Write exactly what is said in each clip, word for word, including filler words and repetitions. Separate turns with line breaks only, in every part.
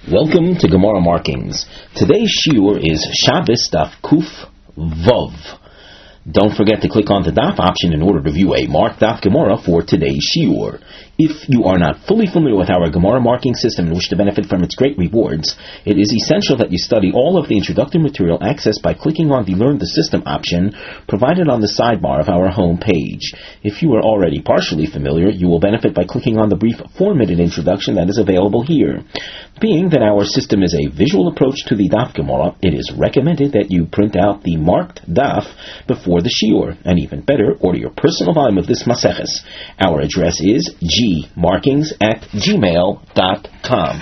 Welcome to Gemara Markings. Today's shiur is Shabbos Daf Kuf Vov. Don't forget to click on the Daf option in order to view a marked Daf Gemara for today's shiur. If you are not fully familiar with our Gemara marking system and wish to benefit from its great rewards, it is essential that you study all of the introductory material accessed by clicking on the Learn the System option provided on the sidebar of our home page. If you are already partially familiar, you will benefit by clicking on the brief four-minute introduction that is available here. Being that our system is a visual approach to the Daf Gemara, it is recommended that you print out the marked Daf before the shiur, and even better, order your personal volume of this Maseches. Our address is gmarkings at gmail dot com.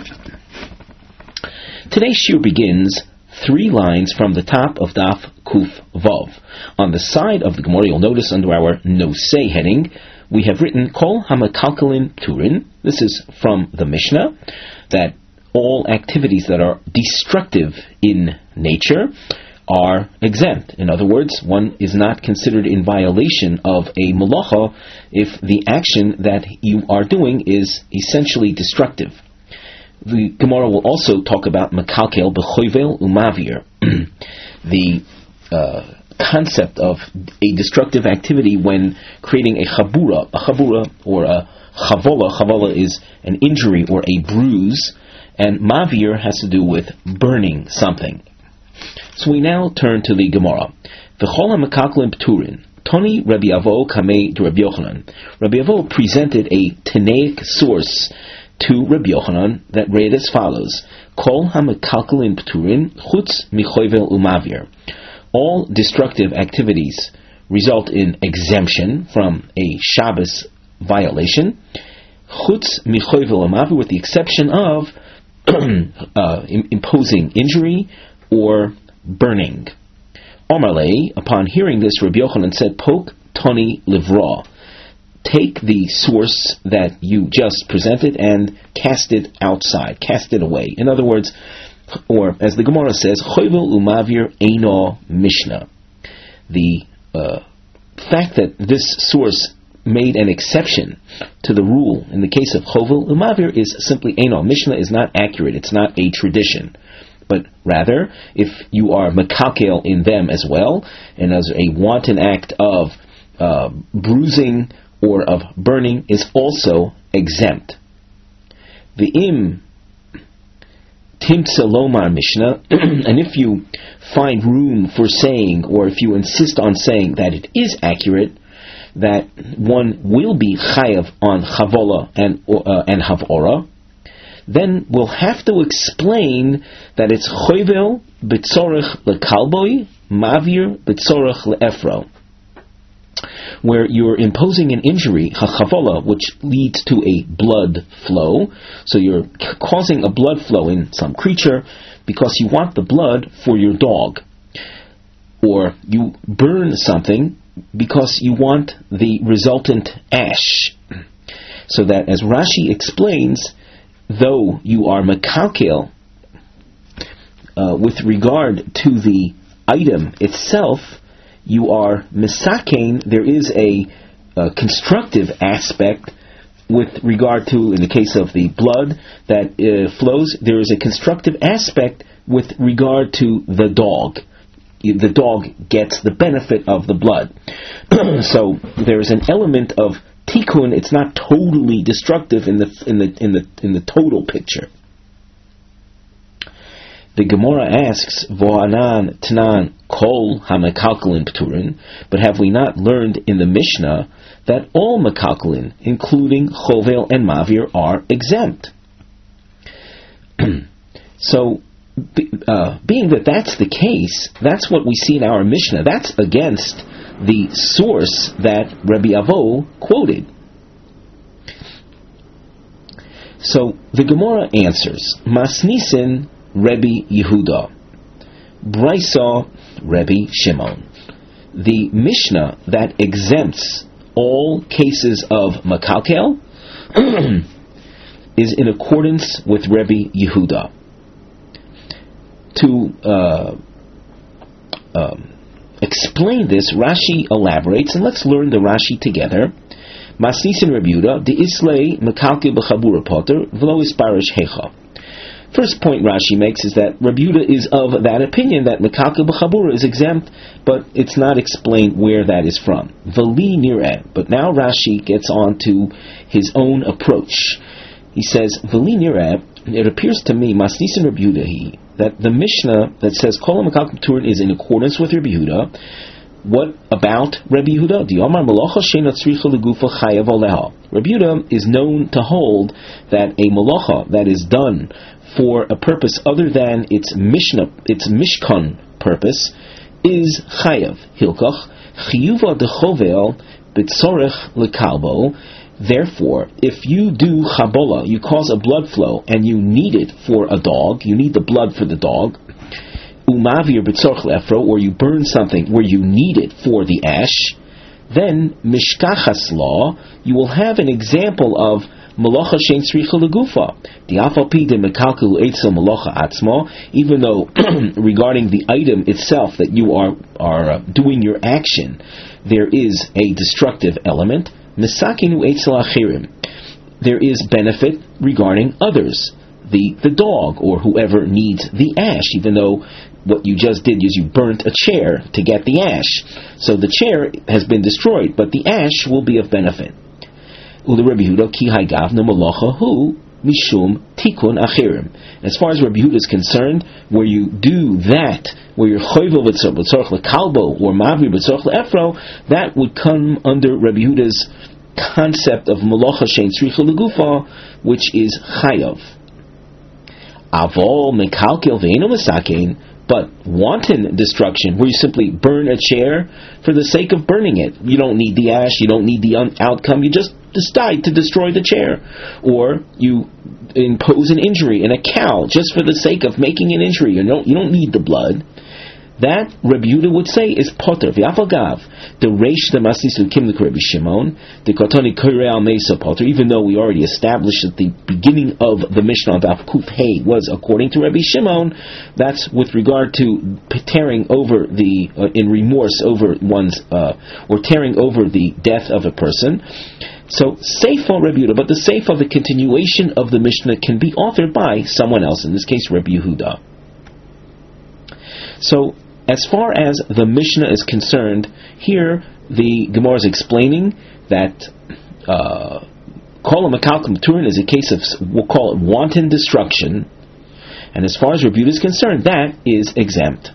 Today's shiur begins three lines from the top of Daf Kuf Vav. On the side of the Gemara, you'll notice under our Nosei heading, we have written Kol Hamakalkalin Turin. This is from the Mishnah, that all activities that are destructive in nature are exempt. In other words, one is not considered in violation of a malacha if the action that you are doing is essentially destructive. The Gemara will also talk about makalkel b'choivel umavir, the uh, concept of a destructive activity when creating a chabura, a chabura or a chavola. Chavola is an injury or a bruise, and mavir has to do with burning something. So we now turn to the Gemara. V'chol ha'mekaklin p'turin. Toni Rabbi Avo kamei to Rabbi Yochanan. Rabbi Avo presented a Tanaic source to Rabbi Yochanan that read as follows: Kol ha'mekaklin p'turin chutz michoivel umavir. All destructive activities result in exemption from a Shabbos violation. Chutz michoivel umavir, with the exception of uh, imposing injury or burning. Omarle, upon hearing this, Rabbi Yochanan said, Pok Toni Livra. Take the source that you just presented and cast it outside, cast it away. In other words, or as the Gemara says, Choivel Umavir Eino Mishnah. The uh, fact that this source made an exception to the rule in the case of Chovel Umavir is simply Eino. Mishnah is not accurate, it's not a tradition. But rather, if you are makalkel in them as well, and as a wanton act of uh, bruising or of burning is also exempt. The im timtza lomar Mishnah, and if you find room for saying, or if you insist on saying that it is accurate, that one will be chayav on chavola and uh, and havora, then we'll have to explain that it's choivel b'tzorech lekalboi, mavir b'tzorech leefro, where you're imposing an injury, hachavola, which leads to a blood flow. So you're c- causing a blood flow in some creature because you want the blood for your dog. Or you burn something because you want the resultant ash. So that, as Rashi explains, though you are makalkel uh, with regard to the item itself, you are misakein. There is a, a constructive aspect with regard to, in the case of the blood that uh, flows, there is a constructive aspect with regard to the dog. The dog gets the benefit of the blood. So there is an element of tikkun. It's not totally destructive in the in the in the in the total picture. The Gemara asks, "Vo'anan tnan kol hamakalkalin p'turin," but have we not learned in the Mishnah that all makalkalin, including chovel and mavir, are exempt? So, uh, being that that's the case, that's what we see in our Mishnah. That's against the source that Rabbi Avo quoted. So the Gemara answers, Masnisin Rabbi Yehuda, Braisa Rabbi Shimon. The Mishnah that exempts all cases of makalkel is in accordance with Rabbi Yehuda. To uh, um, explain this, Rashi elaborates, and let's learn the Rashi together. Masnisin Rabbi Yehuda, the Islay Mekalke b'Chabura Potter, v'lo isparish hecha. First point Rashi makes is that Rabbi Yehuda is of that opinion that Mekalkel b'chabura is exempt, but it's not explained where that is from. V'li nireh. But now Rashi gets on to his own approach. He says, V'li nireh, it appears to me, Masnisin Rabbi Yehuda, that the Mishnah that says Kol Mekalkel Turin is in accordance with Rabbi Yehuda. What about Rabbi Yehuda? Rabbi Yehuda is known to hold that a malacha that is done for a purpose other than its Mishnah, its Mishkan purpose, is chayav. Hilkach chiyuva dechovel b'tzorech lekalbo. Therefore, if you do chabola, you cause a blood flow, and you need it for a dog, you need the blood for the dog, umavir b'tzorech lefro, or you burn something where you need it for the ash, then mishkachas law, you will have an example of malacha shein tzricha legufa. The afalpi de mekalkel eitzel malacha atzma, even though regarding the item itself that you are are uh, doing your action, there is a destructive element. Misakinu eitzel achirim, there is benefit regarding others, the the dog or whoever needs the ash, even though what you just did is you burnt a chair to get the ash. So the chair has been destroyed, but the ash will be of benefit. As far as Rabbi Yehuda is concerned, where you do that, where you're choyvel b'tzorch lekalbo or mavri b'tzorch leefro, that would come under Rabbi Yehuda's concept of malacha shein tzricha legufa, which is chayav. Avol mekalkel ve'eno mesakein. But wanton destruction, where you simply burn a chair for the sake of burning it. You don't need the ash, you don't need the un- outcome, you just decide to destroy the chair. Or you impose an injury in a cow just for the sake of making an injury. You don't, you don't need the blood. That Rabbi Yehuda would say is potter. V'afagav the reish the masnisu kim Rabbi Shimon the kotoni koreal mesa potter. Even though we already established that the beginning of the Mishnah of Daf Kuf Hey was according to Rabbi Shimon, that's with regard to tearing over the uh, in remorse over one's uh, or tearing over the death of a person. So seifa Rabbi Yehuda, but the seifa, the continuation of the Mishnah, can be authored by someone else. In this case, Rabbi Yehuda. So, as far as the Mishnah is concerned, here the Gemara is explaining that Kol HaMekalkel Turin is a case of, we'll call it wanton destruction, and as far as Rabbi Yehuda is concerned, that is exempt.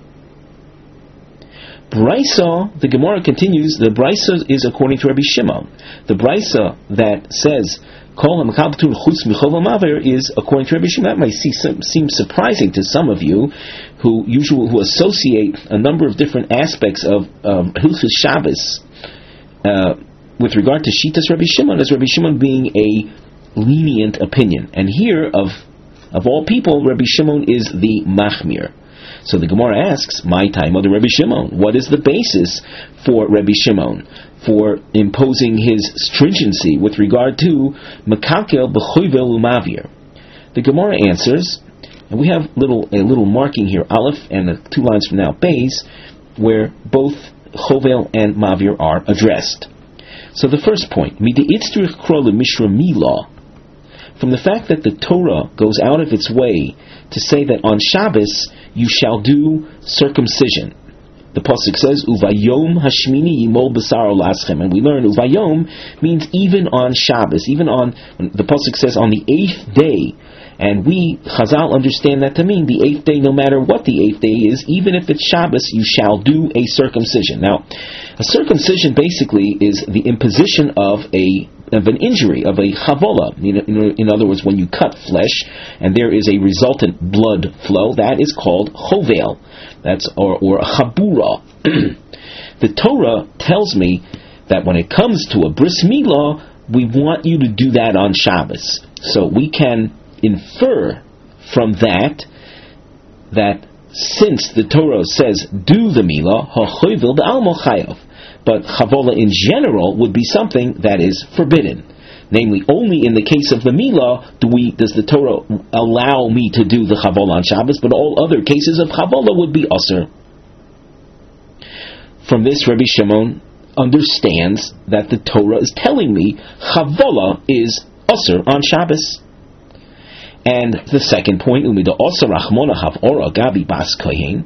Braisa, the Gemara continues, the Braisa is according to Rabbi Shimon. The Braisa that says Kol HaMekalkel Turin chutz michol v'maver is according to Rabbi Shimon. That might seem surprising to some of you who usually who associate a number of different aspects of um, Hilchos Shabbos uh, with regard to Shitas Rabbi Shimon as Rabbi Shimon being a lenient opinion. And here, of of all people, Rabbi Shimon is the Machmir. So the Gemara asks, my time of the Rabbi Shimon, what is the basis for Rabbi Shimon for imposing his stringency with regard to Mekalkel b'choyvel umavir? The Gemara answers, and we have little a little marking here, Aleph, and uh, two lines from now, Beis, where both chovel and mavir are addressed. So the first point, Mide'itzrich kro lemishra milah, from the fact that the Torah goes out of its way to say that on Shabbos you shall do circumcision. The pasuk says, "Uvayom hashmini yimol b'saro laschem," and we learn Uvayom means even on Shabbos, even on the pasuk says on the eighth day, and we Chazal understand that to mean the eighth day, no matter what the eighth day is, even if it's Shabbos, you shall do a circumcision. Now, a circumcision basically is the imposition of a of an injury, of a chavola. In, in other words, when you cut flesh and there is a resultant blood flow, that is called chovel. That's or or a chabura. The Torah tells me that when it comes to a bris milah, we want you to do that on Shabbos. So we can infer from that that since the Torah says do the milah, ha'chovel b'almo chayav. But chavola in general would be something that is forbidden. Namely, only in the case of the milah do we does the Torah allow me to do the chavola on Shabbos, but all other cases of chavola would be usher. From this, Rabbi Shimon understands that the Torah is telling me chavola is usher on Shabbos. And the second point, umida osa rachmona havora gabi bas kohen.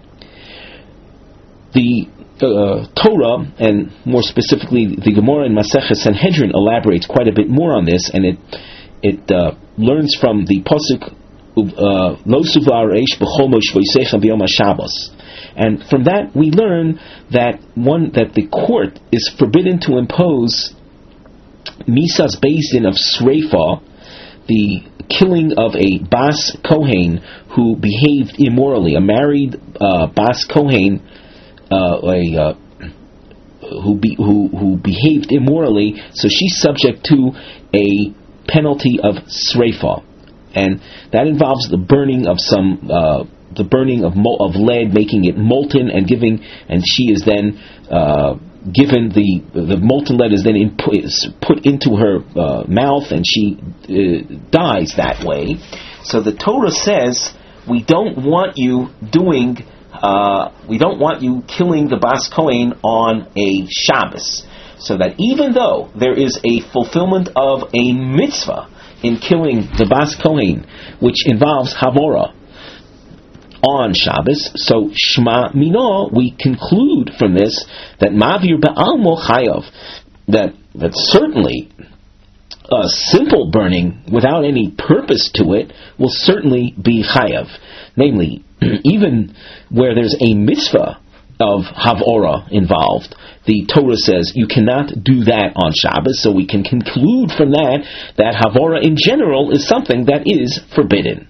The uh, Torah, and more specifically the Gemara in Maseches Sanhedrin, elaborates quite a bit more on this, and it it uh, learns from the pasuk Lo suvlar reish b'chol moshvoisecha b'yom haShabbos. And from that we learn that one that the court is forbidden to impose misas beisdin of sreifa, the killing of a bas kohen who behaved immorally, a married uh, bas kohen, uh, a uh, who be, who who behaved immorally, so she's subject to a penalty of sreifa, and that involves the burning of some. Uh, the burning of mo- of lead, making it molten and giving, and she is then uh, given the the molten lead is then input, is put into her uh, mouth, and she uh, dies that way. So the Torah says we don't want you doing, uh, we don't want you killing the Bas Kohen on a Shabbos. So that even though there is a fulfillment of a mitzvah in killing the Bas Kohen, which involves Havora, on Shabbos, so Shema Mino, we conclude from this that Mavir Ba'almo Chayav, that that certainly a simple burning without any purpose to it will certainly be Chayav. Namely, even where there's a mitzvah of Havora involved, the Torah says you cannot do that on Shabbos, so we can conclude from that that Havora in general is something that is forbidden.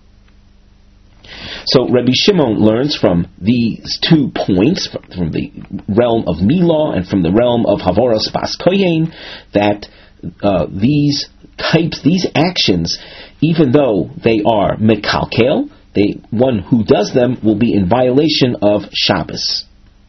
So Rabbi Shimon learns from these two points, from the realm of Milah and from the realm of Havoras Bas Kohen, that uh, these types, these actions, even though they are mekalkel, they, one who does them will be in violation of Shabbos.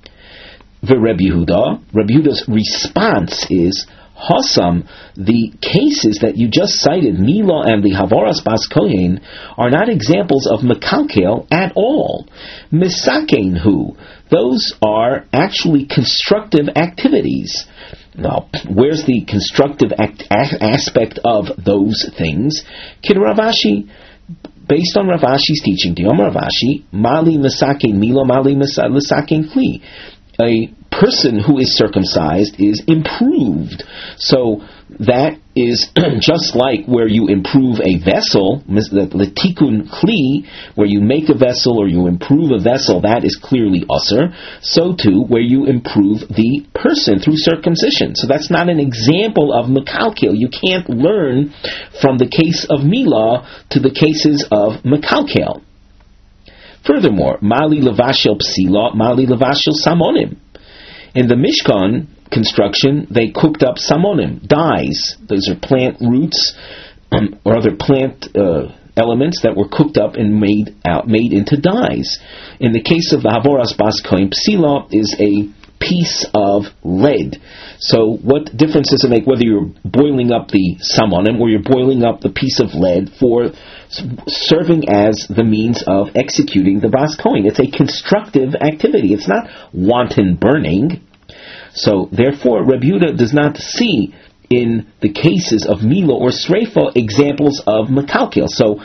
The Rabbi Yehuda, Rabbi Yehuda's response is, Hossam, the cases that you just cited, Milah and the Havoras Bas Kohen, are not examples of mekalkel at all. Misakein hu, those are actually constructive activities. Now, where's the constructive act, a- aspect of those things? Kid Rav Ashi, based on Rav Ashi's teaching, Diyom Rav Ashi, Mali Misakein Milah, Mali Misakein Kli. A person who is circumcised is improved. So that is just like where you improve a vessel, the tikun kli, where you make a vessel or you improve a vessel, that is clearly usher. So too, where you improve the person through circumcision. So that's not an example of mekalkel. You can't learn from the case of Milah to the cases of mekalkel. Furthermore, Mali Levashel Psila, Mali Levashel Samonim. In the Mishkan construction, they cooked up Samonim, dyes. Those are plant roots um, or other plant uh, elements that were cooked up and made out, made into dyes. In the case of the Havoras Bas Kohen, Psila is a piece of lead. So what difference does it make whether you're boiling up the samonim or you're boiling up the piece of lead for serving as the means of executing the Bas Kohen? It's a constructive activity. It's not wanton burning. So therefore, Rabbi Yehuda does not see in the cases of Milah or Sreifa examples of mekalkel. So,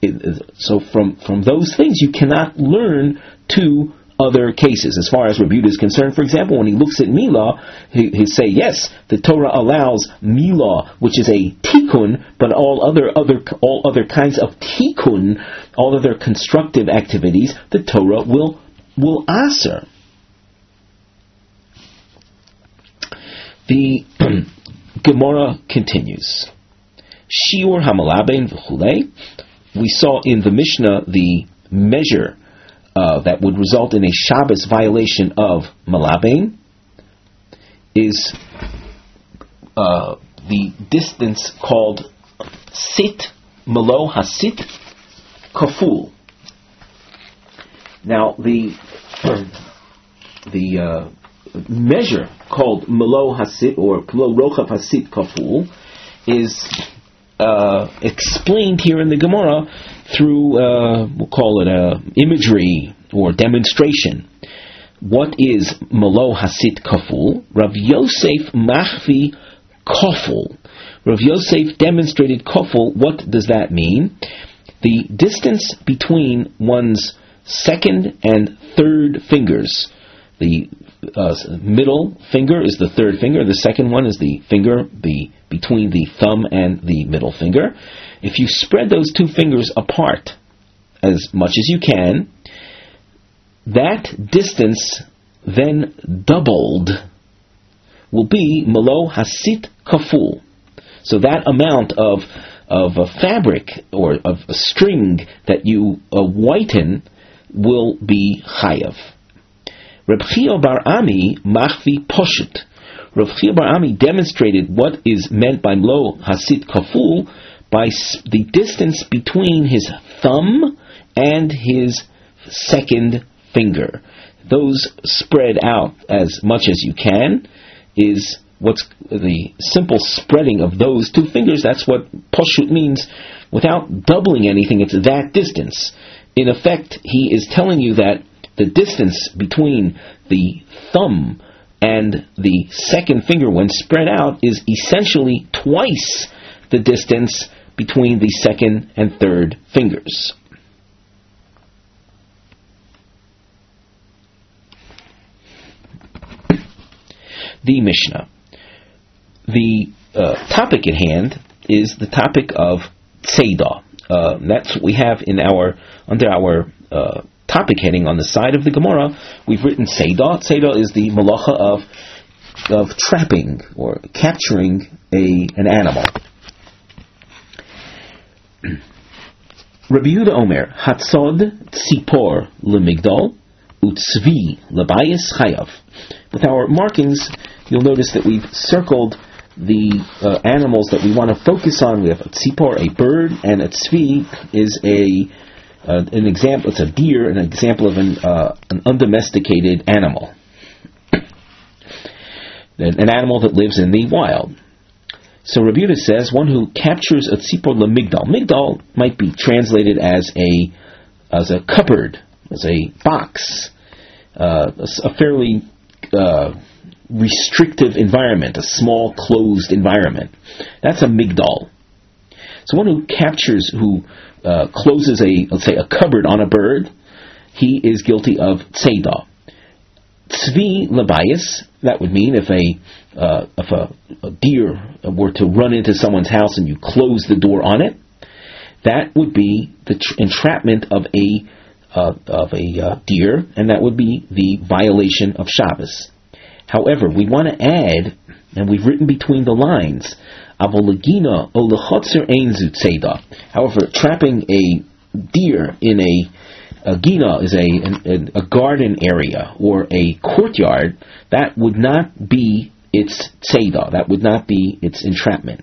so from from those things you cannot learn to other cases. As far as Rabbi Yehuda is concerned, for example, when he looks at Milah, he, he'll say, yes, the Torah allows Milah, which is a tikkun, but all other other all other kinds of tikkun, all other constructive activities, the Torah will will aser. The Gemara continues. Shiur hamalabein v'chulei. We saw in the Mishnah the measure Uh, that would result in a Shabbos violation of Malabain is uh, the distance called Sit, Malo Hasit, Kaful. Now, the the uh, measure called Malo Hasit, or Klo Rochav Hasit Kaful, is uh, explained here in the Gemara through, uh, we'll call it a imagery or demonstration. What is Malo Hasit Kaful? Rav Yosef Machvi Kaful. Rav Yosef demonstrated kofel. What does that mean? The distance between one's second and third fingers. The uh, middle finger is the third finger. The second one is the finger the, between the thumb and the middle finger. If you spread those two fingers apart as much as you can, that distance then doubled will be Malo Hasit Kaful. So that amount of of a fabric or of a string that you uh, whiten will be Chayav. Reb Chia Bar Ami Machvi Poshut. Reb Chia Bar Ami demonstrated what is meant by Malo Hasit Kaful by the distance between his thumb and his second finger. Those spread out as much as you can is what's the simple spreading of those two fingers. That's what Poshut means. Without doubling anything, it's that distance. In effect, he is telling you that the distance between the thumb and the second finger when spread out is essentially twice the distance between the second and third fingers. The Mishnah. The uh, topic at hand is the topic of Tzeidah. Uh, that's what we have in our under our uh, topic heading on the side of the Gemara. We've written Tzeidah. Tzeidah is the malacha of of trapping or capturing a an animal. Rabbi Yehuda Omer, Hatzod tzipor lemigdal utzvi lebayis chayav. With our markings, you'll notice that we've circled the uh, animals that we want to focus on. We have a tzipor, a bird, and a tzvi is a uh, an example. It's a deer, an example of an uh, an undomesticated animal, an animal that lives in the wild. So Rabbi Yehuda says one who captures a tzipor lemigdal. Migdal might be translated as a as a cupboard, as a box, uh, a fairly uh, restrictive environment, a small closed environment. That's a migdal. So one who captures, who uh, closes a, let's say, a cupboard on a bird, he is guilty of tzeidah. Tzvi lebayis, that would mean if a uh, if a, a deer were to run into someone's house and you close the door on it, that would be the tr- entrapment of a uh, of a uh, deer, and that would be the violation of Shabbos. However, we want to add, and we've written between the lines, avolagina o lechotzer ein zu tzeidah. However, trapping a deer in a A gina is a, a a garden area or a courtyard. That would not be its tzeidah. That would not be its entrapment.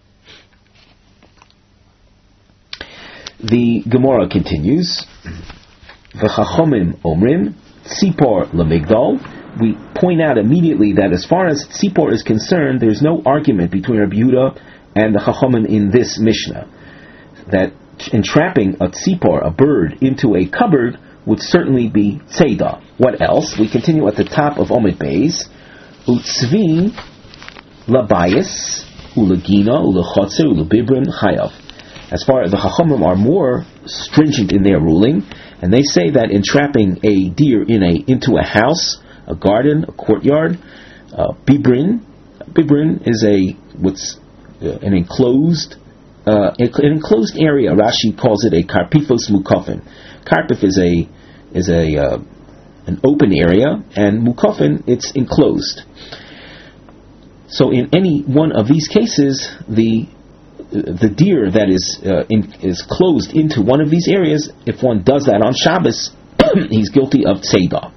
The Gemara continues. V'chachomim omrim tzipor lemigdal. We point out immediately that as far as tzipor is concerned, there's no argument between Rabbi Yehuda and the chachomim in this Mishnah. That entrapping a tzipor, a bird, into a cupboard would certainly be tzeidah. What else? We continue at the top of Omid Beis. Utzvi labayis ulagina ulachotzer ulabibrin chayav. As far as the chachamim are more stringent in their ruling, and they say that entrapping a deer in a into a house, a garden, a courtyard, uh, bibrin, bibrin is a what's uh, an enclosed. Uh, an enclosed area. Rashi calls it a karpifos mukafin. Karpif is a is a uh, an open area, and mukafin it's enclosed. So in any one of these cases, the the deer that is uh, in, is closed into one of these areas, if one does that on Shabbos, he's guilty of tzeidah.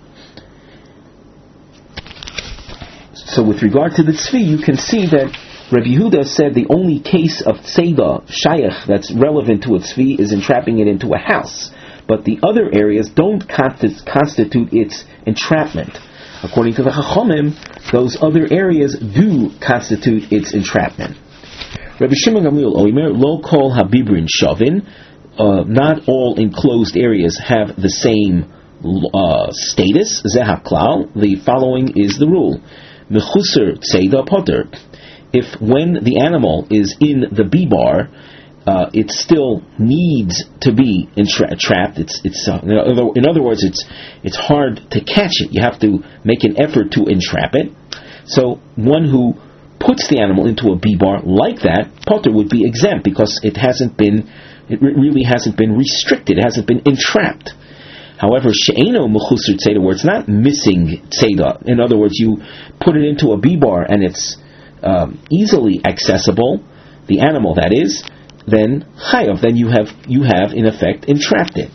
So with regard to the tzvi, you can see that Rabbi Yehuda said the only case of tzeidah, shayach, that's relevant to a tzvi is entrapping it into a house. But the other areas don't constitute its entrapment. According to the Chachamim, those other areas do constitute its entrapment. Rabbi Shimon Gamliel Oimer, lo kol habibrin shavin, uh, not all enclosed areas have the same uh, status. Zeh haklal, the following is the rule. Mechusar tzeidah poter. if when the animal is in the B-bar, uh, it still needs to be entra- trapped. It's it's uh, in, other, in other words, it's it's hard to catch it. You have to make an effort to entrap it. So one who puts the animal into a B-bar like that, potter would be exempt because it hasn't been, it re- really hasn't been restricted. It hasn't been entrapped. However, she'eno mechusar tzeda, where it's not missing tzeda. In other words, you put it into a B-bar and it's um, easily accessible, the animal that is, then chayav, then you have you have in effect entrapped it.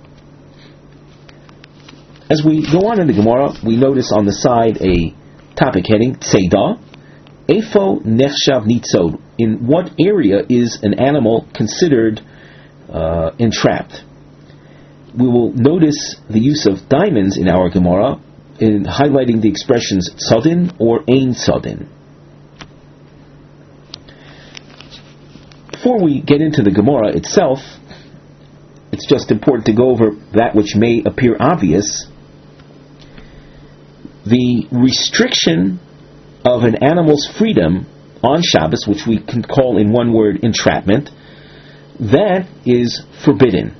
As we go on in the Gemara, we notice on the side a topic heading tzeda. Efo nechshav nitzod. In what area is an animal considered uh, entrapped? We will notice the use of diamonds in our Gemara in highlighting the expressions tzadin or ein tzadin. Before we get into the Gemara itself, it's just important to go over that which may appear obvious. The restriction of an animal's freedom on Shabbos, which we can call in one word entrapment, that is forbidden.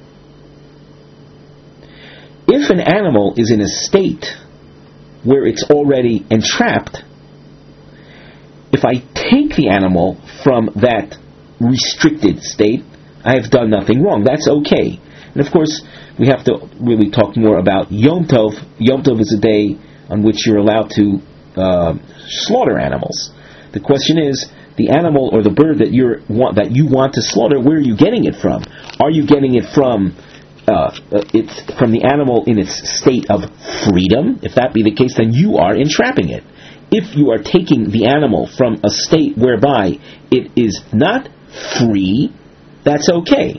If an animal is in a state where it's already entrapped, if I take the animal from that restricted state, I have done nothing wrong. That's okay. And of course, we have to really talk more about Yom Tov. Yom Tov is a day on which you're allowed to uh, slaughter animals. The question is, the animal or the bird that you want that you want to slaughter, where are you getting it from? Are you getting it from uh, it's from the animal in its state of freedom? If that be the case, then you are entrapping it. If you are taking the animal from a state whereby it is not free, that's okay.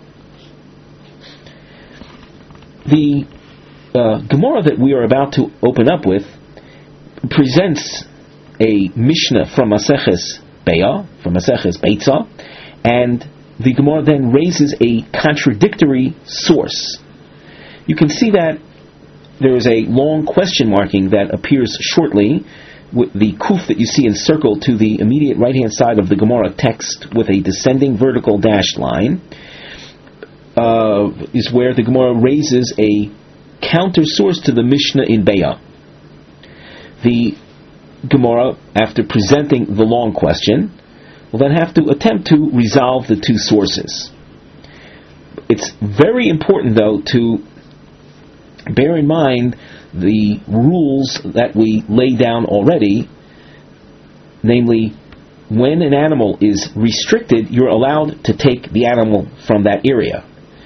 The uh, Gemara that we are about to open up with presents a Mishnah from Maseches Be'ah, from Maseches Beitzah, and the Gemara then raises a contradictory source. You can see that there is a long question marking that appears shortly, with the kuf that you see encircled to the immediate right-hand side of the Gemara text with a descending vertical dashed line, uh, is where the Gemara raises a counter source to the Mishnah in Be'ah. The Gemara, after presenting the long question, will then have to attempt to resolve the two sources. It's very important, though, to bear in mind the rules that we lay down already, namely, when an animal is restricted, you're allowed to take the animal from that area.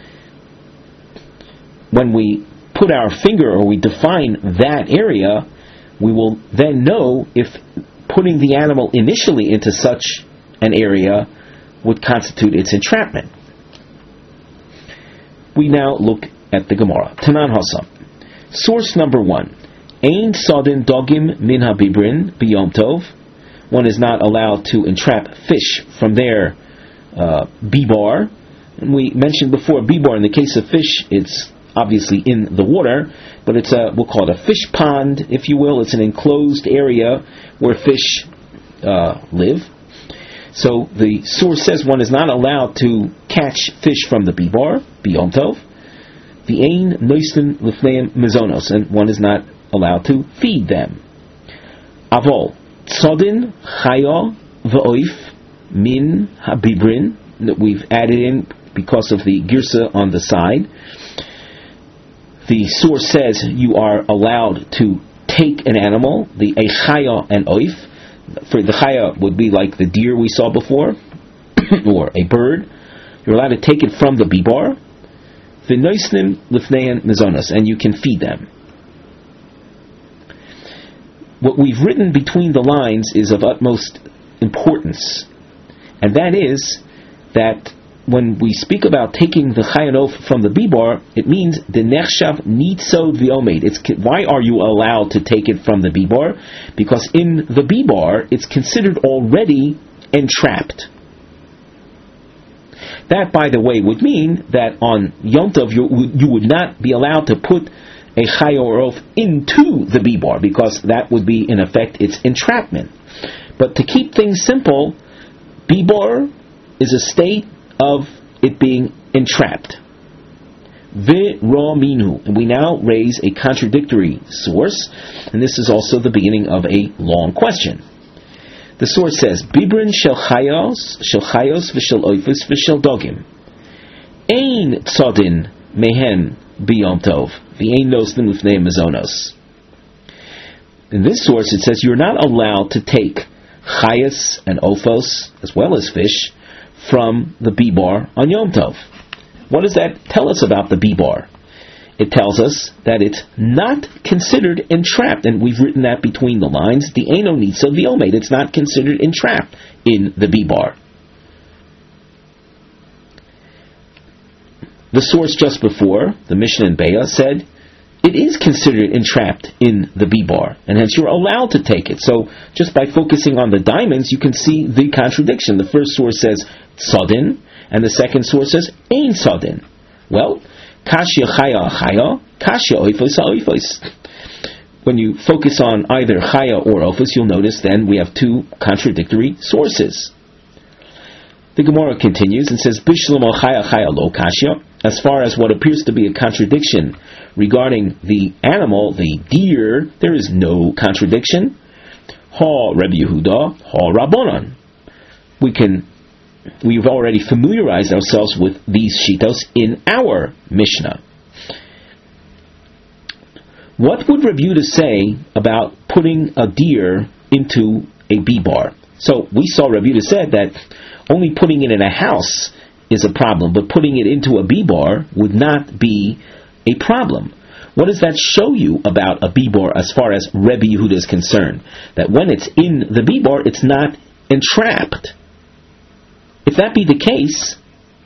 When we put our finger or we define that area, we will then know if putting the animal initially into such an area would constitute its entrapment. We now look at the Gemara. Tanan Hasam. Source number one. Ein Sadin Dogim Min HaBibrin B'Yom Tov. One is not allowed to entrap fish from their uh, B-bar. And we mentioned before, B-bar, in the case of fish, it's obviously in the water, but it's a, we'll call it a fish pond, if you will. It's an enclosed area where fish uh, live. So the source says one is not allowed to catch fish from the B-bar, B'Yom Tov. The ein noisten lifneim mezonos, and one is not allowed to feed them. Avol tzodin chaya v'oif min habibrin, that we've added in because of the girsa on the side. The source says you are allowed to take an animal, the a chaya and oif. For the chaya would be like the deer we saw before, or a bird. You're allowed to take it from the B-bar. V'noisnim lifnein mezonos, and you can feed them. What we've written between the lines is of utmost importance, and that is that when we speak about taking the chayanof from the B-bar, it means the nechshav nitzod v'omed. It's why are you allowed to take it from the B-bar? Because in the B-bar, it's considered already entrapped. That, by the way, would mean that on Yom Tov you, you would not be allowed to put a chayorov into the B-bar, because that would be, in effect, its entrapment. But to keep things simple, bibor is a state of it being entrapped. V'rominu. And we now raise a contradictory source, and this is also the beginning of a long question. The source says, Bibrin shel chayos, shel chayos v'shel oifus v'shel dogim. Ein tzodin mehen biyom tov, v'ein nosnim lifnei mazonos. In this source it says you're not allowed to take chayos and ophos, as well as fish, from the bibor on Yom Tov. What does that tell us about the bibor? It tells us that it's not considered entrapped, and we've written that between the lines. The Eino Nitza V'Omed, it's not considered entrapped in the bibor. The source just before, the Mishnah in Be'ah, said it is considered entrapped in the bibor, and hence you're allowed to take it. So just by focusing on the diamonds, you can see the contradiction. The first source says tzadin, and the second source says ein tzadin. Well, kashya chaya chaya, kashya oifos oifos. When you focus on either chaya or oifos, you'll notice then we have two contradictory sources. The Gemara continues and says, Bishlomo chaya chaya lo kashya. As far as what appears to be a contradiction regarding the animal, the deer, there is no contradiction. Ha Rabbi Yehuda, ha Rabbanan. We can, we've already familiarized ourselves with these shitos in our Mishnah. What would Rabbi Yehuda say about putting a deer into a bibor? So we saw Rabbi Yehuda said that only putting it in a house is a problem, but putting it into a bibor would not be a problem. What does that show you about a bibor as far as Rabbi Yehuda is concerned? That when it's in the bibor, it's not entrapped. If that be the case,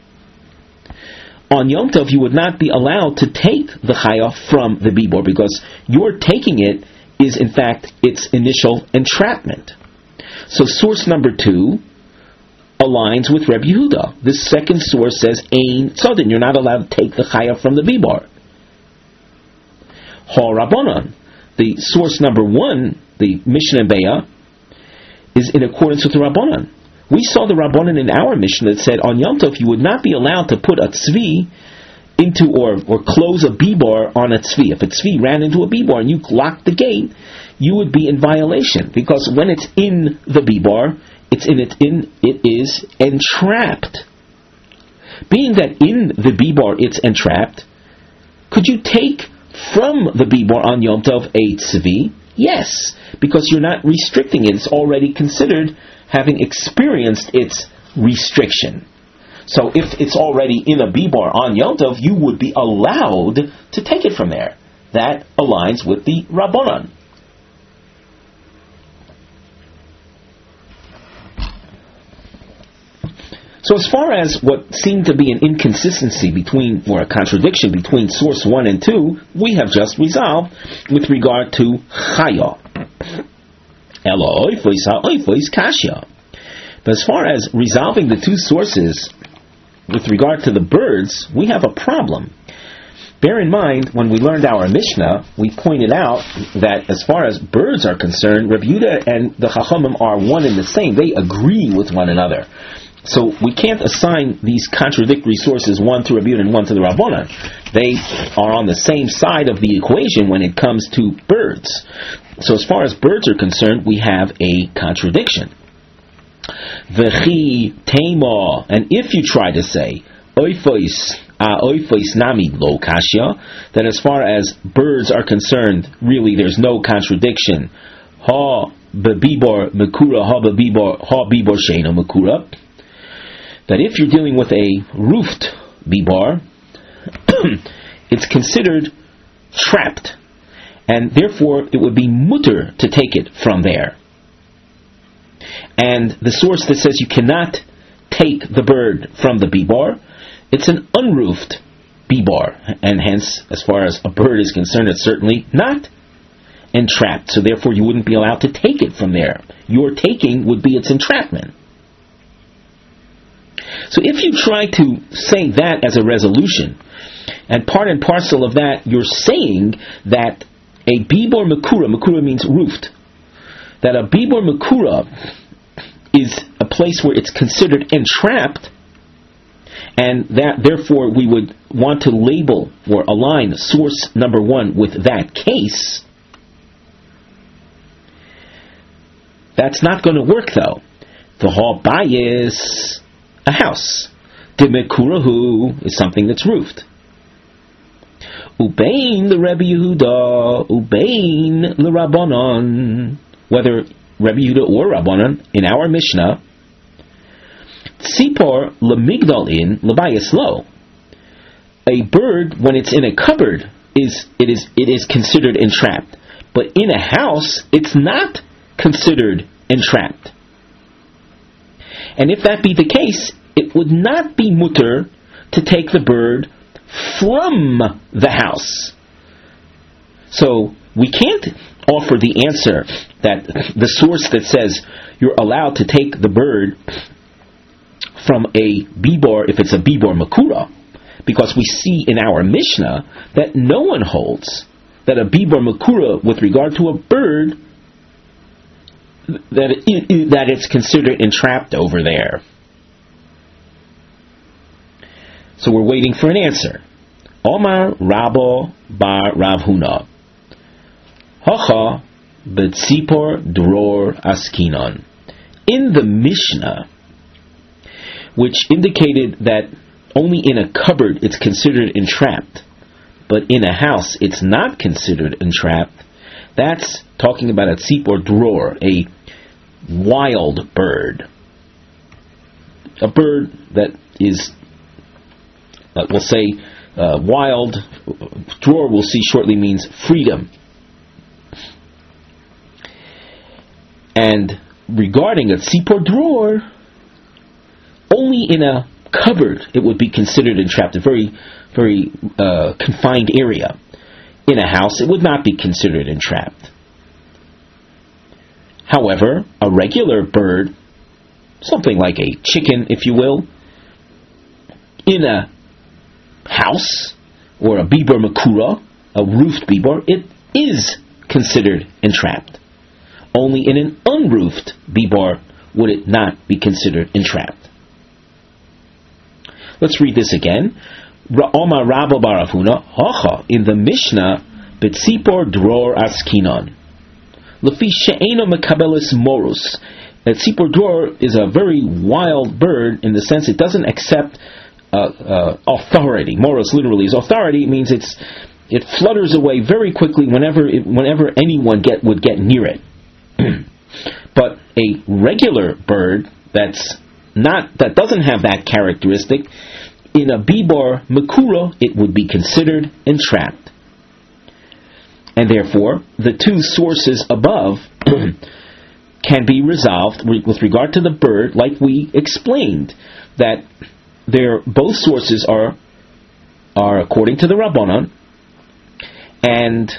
on Yom Tov you would not be allowed to take the chaya from the bibor, because your taking it is in fact its initial entrapment. So source number two aligns with Rabbi Yehuda. This second source says ein tzadin, you're not allowed to take the chaya from the bibor. Ha Rabbanan, the source number one, the Mishnah Be'ah, is in accordance with the Rabbanan. We saw the Rabbanan in our Mishnah that said on Yom Tov you would not be allowed to put a tzvi into or or close a bibor on a tzvi. If a tzvi ran into a bibor and you locked the gate, you would be in violation, because when it's in the bibor, it's in it in it is entrapped. Being that in the bibor it's entrapped, could you take from the bibor on Yom Tov a tzvi? Yes, because you're not restricting it. It's already considered having experienced its restriction. So if it's already in a bibor on Yom Tov, you would be allowed to take it from there. That aligns with the Rabbanan. So as far as what seemed to be an inconsistency between, or a contradiction between source one and two, we have just resolved with regard to chaya. But as far as resolving the two sources with regard to the birds, we have a problem. Bear in mind, when we learned our Mishnah, we pointed out that as far as birds are concerned, Rabbi Yehuda and the Chachamim are one and the same. They agree with one another. So we can't assign these contradictory sources, one to Rabbi Yehuda and one to the Rabbanan. They are on the same side of the equation when it comes to birds. So as far as birds are concerned, we have a contradiction. V'chi teima, and if you try to say oifois a oifois nami lo kashya, that as far as birds are concerned, really there's no contradiction. Ha bebibor mekura, ha bebibor ha bibor sheina mekura. That if you're dealing with a roofed bibor, it's considered trapped, and therefore it would be mutter to take it from there. And the source that says you cannot take the bird from the bibor, it's an unroofed bibor, and hence, as far as a bird is concerned, it's certainly not entrapped, so therefore you wouldn't be allowed to take it from there. Your taking would be its entrapment. So if you try to say that as a resolution, and part and parcel of that, you're saying that a bibor makura, makura means roofed, that a bibor makura is a place where it's considered entrapped, and that therefore we would want to label or align source number one with that case, that's not going to work though. The ha bayis, a house. Dimekurahu is something that's roofed. Ubein the Rebbe Yehuda, Ubein the Rabbanon, whether Rebbe Yehuda or Rabbanon, in our Mishnah, Tzipor lemigdalin lebayis lo. A bird, when it's in a cupboard, is it is it is considered entrapped, but in a house, it's not considered entrapped. And if that be the case, it would not be mutter to take the bird from the house. So we can't offer the answer that the source that says you're allowed to take the bird from a bibor if it's a bibor makura, because we see in our Mishnah that no one holds that a bibor makura with regard to a bird that it, that it's considered entrapped over there. So we're waiting for an answer. Omar Rabo Bar Rav Huna. Hacha betzipor dror askinon. In the Mishnah, which indicated that only in a cupboard it's considered entrapped, but in a house it's not considered entrapped, that's talking about a tzipor dror, a wild bird. A bird that is, uh, we'll say, uh, wild. Dror, we'll see shortly, means freedom. And regarding a tzipor dror, only in a cupboard it would be considered entrapped, a very, very uh, confined area. In a house, it would not be considered entrapped. However, a regular bird, something like a chicken, if you will, in a house, or a bibor makura, a roofed bibor, it is considered entrapped. Only in an unroofed bibor would it not be considered entrapped. Let's read this again. Ra'oma Rabba Bar Rav Huna, Hacha, in the Mishnah, betzipor dror askinon. Lefi she'eno mekabelis morus. A tzipor dror is a very wild bird in the sense it doesn't accept uh, uh, authority. Morus literally is authority. It means it's it flutters away very quickly whenever it, whenever anyone get would get near it. But a regular bird that's not that doesn't have that characteristic, in a bibor makura it would be considered entrapped. And therefore, the two sources above can be resolved with regard to the bird, like we explained, that they're, both sources are are according to the Rabbanon, and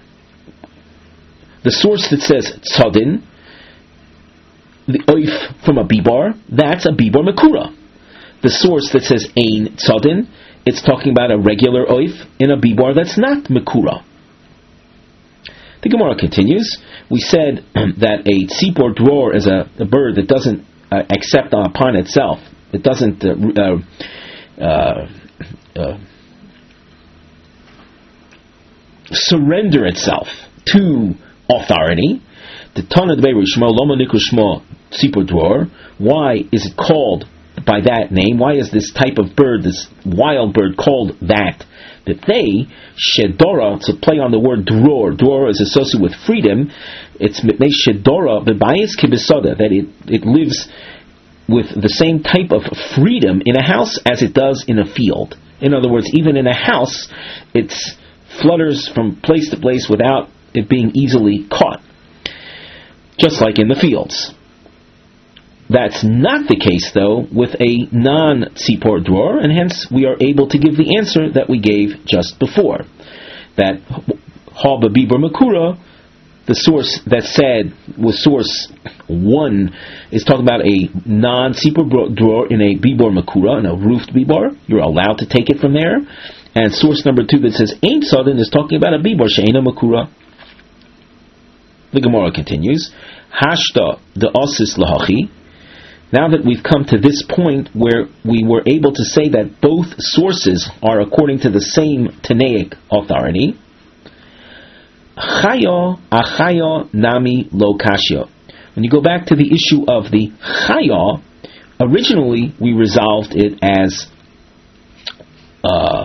the source that says tzadin, the oif from a bibar, that's a bibor makura. The source that says ein tzadin, it's talking about a regular oif in a bibar that's not makura. The Gemara continues. We said that a tzipor dror is a, a bird that doesn't uh, accept upon itself. It doesn't uh, uh, uh, surrender itself to authority. The Tana Debei Shmo Loma Nikru Shmo tzipor dror. Why is it called by that name? Why is this type of bird, this wild bird, called that? That they, Shedora, to play on the word dror, dror is associated with freedom, it's Mitnei Shedora, the bias kibisoda, that it, it lives with the same type of freedom in a house as it does in a field. In other words, even in a house, it flutters from place to place without it being easily caught, just like in the fields. That's not the case, though, with a non-tzipor dror, and hence we are able to give the answer that we gave just before. That ha b'bibor makura, the source that said was source one, is talking about a non-tzipor dror in a bibor makura, in a roofed bibor. You're allowed to take it from there. And source number two that says ein tzadin is talking about a bibor she'ena makura. The Gemara continues, Hashta the osis lahachi. Now that we've come to this point where we were able to say that both sources are according to the same Tanaic authority, Chaya achaya nami lo kashya. When you go back to the issue of the Chaya, originally we resolved it as uh,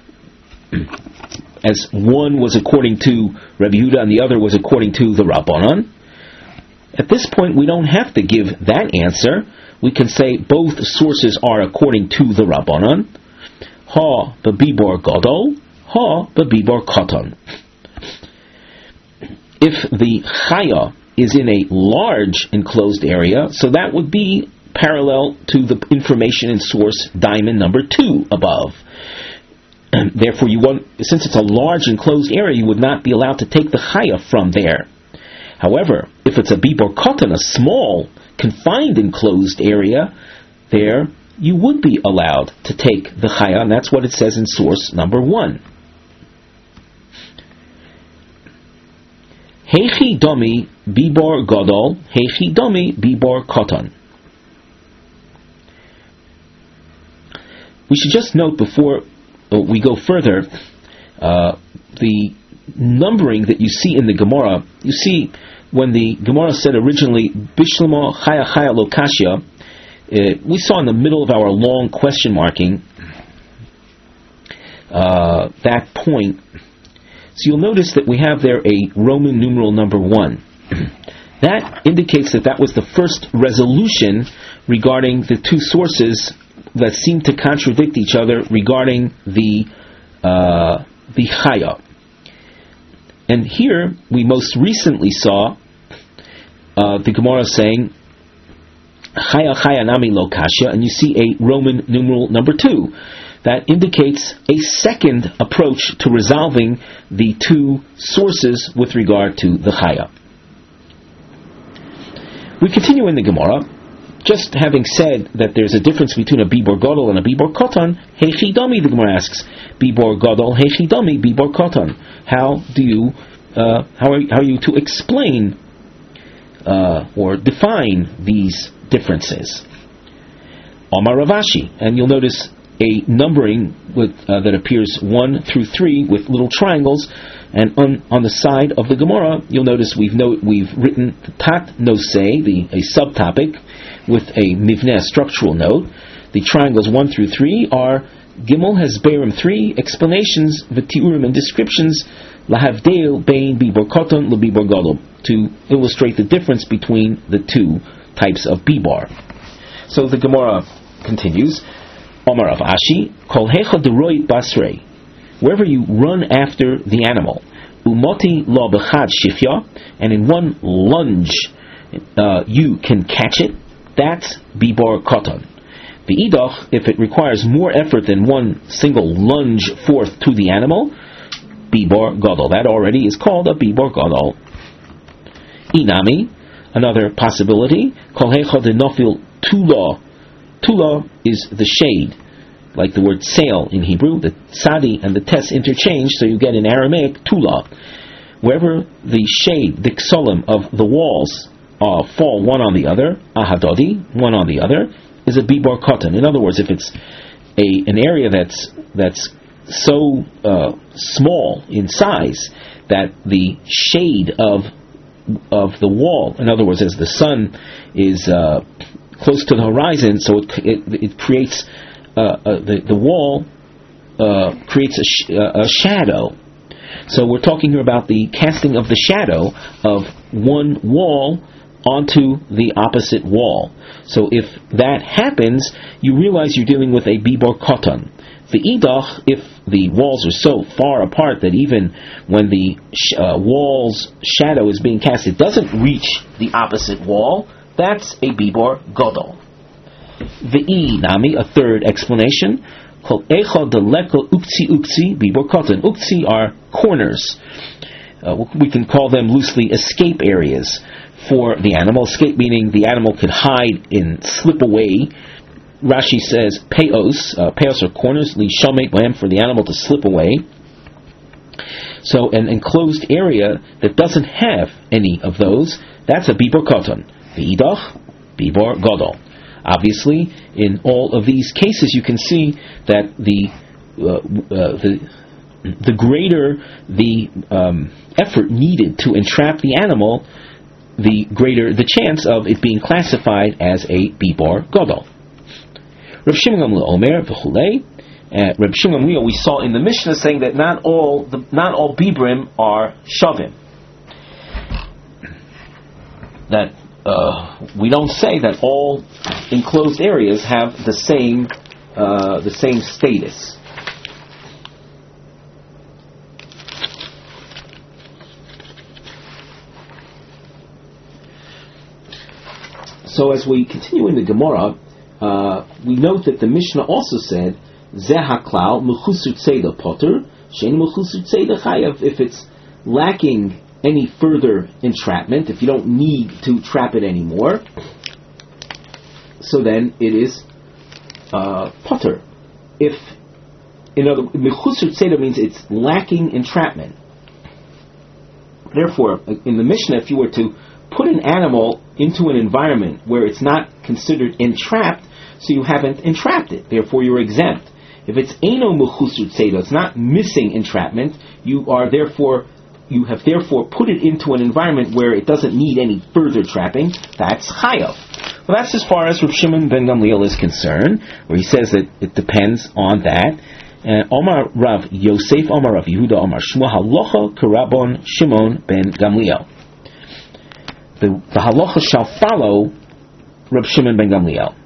as one was according to Rabbi Yehuda and the other was according to the Rabbanan. At this point, we don't have to give that answer. We can say both sources are according to the Rabbanan. Ha b'bibor gadol, ha b'bibor katan. If the chaya is in a large enclosed area, so that would be parallel to the information in source diamond number two above. Therefore, you want, since it's a large enclosed area, you would not be allowed to take the chaya from there. However, if it's a bibor katan, a small, confined enclosed area, there you would be allowed to take the chaya, and that's what it says in source number one. Heichi domi bibor gadol, heichi domi bibor katan. We should just note before we go further, uh, the numbering that you see in the Gemara. You see, when the Gemara said originally, Bishlama chaya chaya lo kashya, uh, we saw in the middle of our long question marking uh, that point. So you'll notice that we have there a Roman numeral number one. That indicates that that was the first resolution regarding the two sources that seem to contradict each other regarding the uh, the chaya. And here we most recently saw uh, the Gemara saying chaya chaya nami lo kashya, and you see a Roman numeral number two. That indicates a second approach to resolving the two sources with regard to the chaya. We continue in the Gemara. Just having said that there's a difference between a bibor gadol and a bibor katan, heichi dami, the Gemara asks, bibor gadol, heichi dami, bibor katan. How do you, uh, how, are, how are you to explain uh, or define these differences? Omar Rav Ashi, and you'll notice a numbering with uh, that appears one through three with little triangles, and on, on the side of the Gemara, you'll notice we've no, we've written the tat nosei, the a subtopic, with a mivneh, structural note. The triangles one through three are Gimel Hezberim, three explanations, v'tiurim, and descriptions, lahavdeel bein bibor katan lebibor gadol, to illustrate the difference between the two types of bibor. So the Gemara continues, Omar of Ashi, kol hecha deroit basrei, wherever you run after the animal, umoti lo bechad shifya, and in one lunge uh, you can catch it, that's bibor katan. The idach, if it requires more effort than one single lunge forth to the animal, bibor gadol. That already is called a bibor gadol. Inami, another possibility, kol hecha de nofil tula. Tula is the shade, like the word sail in Hebrew. The tzadi and the tes interchange, so you get in Aramaic tula. Wherever the shade, the ksolim of the walls uh, fall one on the other, ahadodi, one on the other, is a bibor katan. In other words, if it's a an area that's that's so uh, small in size that the shade of of the wall, in other words, as the sun is uh, close to the horizon, so it it, it creates uh, uh, the the wall uh, creates a, sh- uh, a shadow. So we're talking here about the casting of the shadow of one wall onto the opposite wall. So if that happens, you realize you're dealing with a bibor katan. The idach, if the walls are so far apart that even when the sh- uh, wall's shadow is being cast, it doesn't reach the opposite wall, that's a bibor gadol. Ve'i nami, a third explanation, called echa deleko ukzi ukzi bibor katan. Ukzi are corners. Uh, we can call them loosely escape areas for the animal. Escape meaning the animal could hide and slip away. Rashi says peos. Uh, peos are corners. Li shamet lamb, for the animal to slip away. So an enclosed area that doesn't have any of those, that's a bibor koton. V'idach, bibor gadol. Obviously, in all of these cases, you can see that the uh, uh, the the greater the um, effort needed to entrap the animal, the greater the chance of it being classified as a bibor gadol. Reb Shimon Gamliel Omer v'chulei. Uh, Reb Shimon Gamliel, we saw in the Mishnah saying that not all the, not all bibrim are shavim. That uh, we don't say that all enclosed areas have the same uh, the same status. So as we continue in the Gemara, uh, we note that the Mishnah also said, Zeh haklal mechusut tzeda poter, shein mechusut tzeda chayav. If it's lacking any further entrapment, if you don't need to trap it anymore, so then it is uh, poter. If, in other words, mechusut tzeda means it's lacking entrapment. Therefore, in the Mishnah, if you were to put an animal into an environment where it's not considered entrapped, so you haven't entrapped it. Therefore, you're exempt. If it's eino mechusut tzeda, it's not missing entrapment, you are therefore you have therefore put it into an environment where it doesn't need any further trapping. That's chayav. Well, that's as far as Reb Shimon ben Gamliel is concerned, where he says that it depends on that. Uh, Omar Rav Yosef, Omar Rav Yehuda, Omar Shmuel, halacha karabon Shimon ben Gamliel. The, the halacha shall follow Reb Shimon ben Gamliel.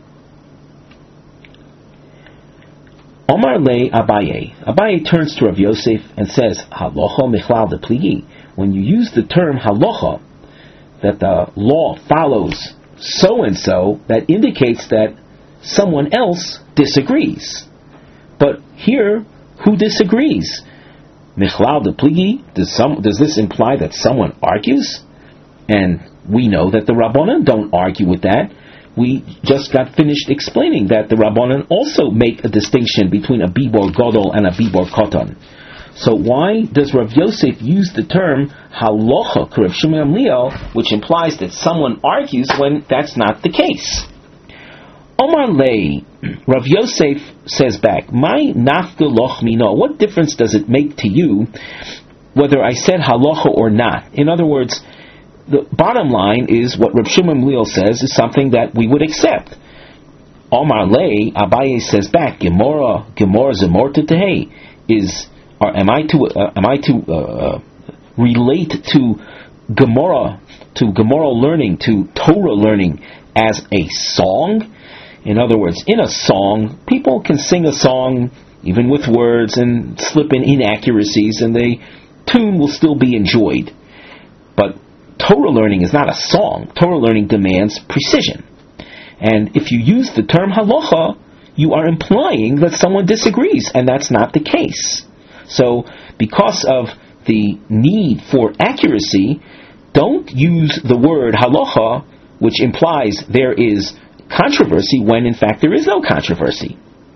Omar le Abaye. Abaye turns to Rav Yosef and says, halacha michlal de pligi. When you use the term halacha, that the law follows so and so, that indicates that someone else disagrees. But here, who disagrees? Michlal de pligi. Does some does this imply that someone argues? And we know that the Rabbanan don't argue with that. We just got finished explaining that the Rabbanan also make a distinction between a bibor gadol and a bibor koton. So why does Rav Yosef use the term halacha Rav Shimon Gamliel, which implies that someone argues when that's not the case? Omar lei, Rav Yosef says back, my nafka loch mino. What difference does it make to you whether I said halacha or not? In other words, the bottom line is what Reb Shimon Gamliel says is something that we would accept. Omar lei, Abaye says back, Gemora, Gemora zemorta tehei, is, or am I to uh, am I to uh, relate to Gemora, to Gemara learning, to Torah learning as a song? In other words, in a song, people can sing a song even with words and slip in inaccuracies, and the tune will still be enjoyed. But Torah learning is not a song. Torah learning demands precision. And if you use the term halacha, you are implying that someone disagrees, and that's not the case. So, because of the need for accuracy, don't use the word halacha, which implies there is controversy, when in fact there is no controversy.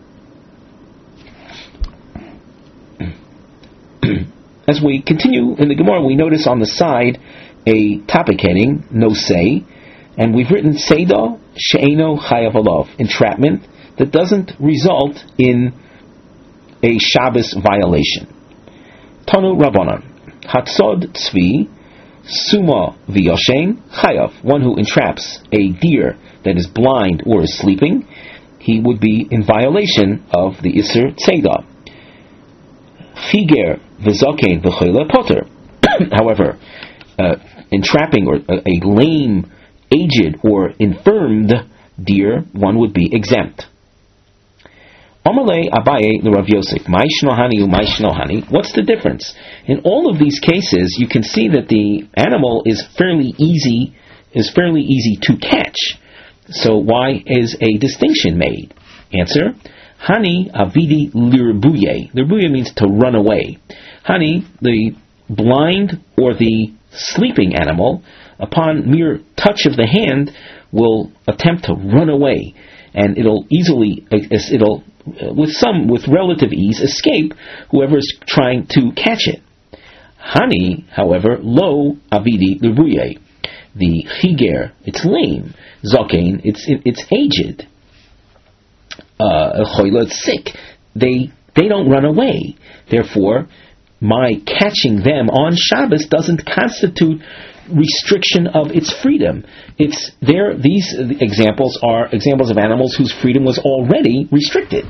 As we continue in the Gemara, we notice on the side a topic heading, no say, and we've written Seda She'eno Chayav Alav, entrapment that doesn't result in a Shabbos violation. Tanu Rabbanan, Hatzod Tzvi, Suma V'Yoshen Chayav, one who entraps a deer that is blind or is sleeping, he would be in violation of the Isser Tzeda. Chiger V'Zokein V'Choyle Poter. However, uh, entrapping or a, a lame, aged, or infirmed deer, one would be exempt. Amalei Abaye the Rav Yosef, Ma'ishnohani u Ma'ishnohani. What's the difference? In all of these cases, you can see that the animal is fairly easy, is fairly easy to catch. So why is a distinction made? Answer: Hani avidi lirbuye. Lirbuye means to run away. Hani, the blind or the sleeping animal, upon mere touch of the hand, will attempt to run away. and it'll easily, it'll, with some, with relative ease, escape whoever is trying to catch it. Hani, however, lo avidi leruye. The chiger, it's lame. Zokein, it's it's aged. Uh, choila, it's sick. They they don't run away. Therefore, my catching them on Shabbos doesn't constitute restriction of its freedom. It's there. These examples are examples of animals whose freedom was already restricted.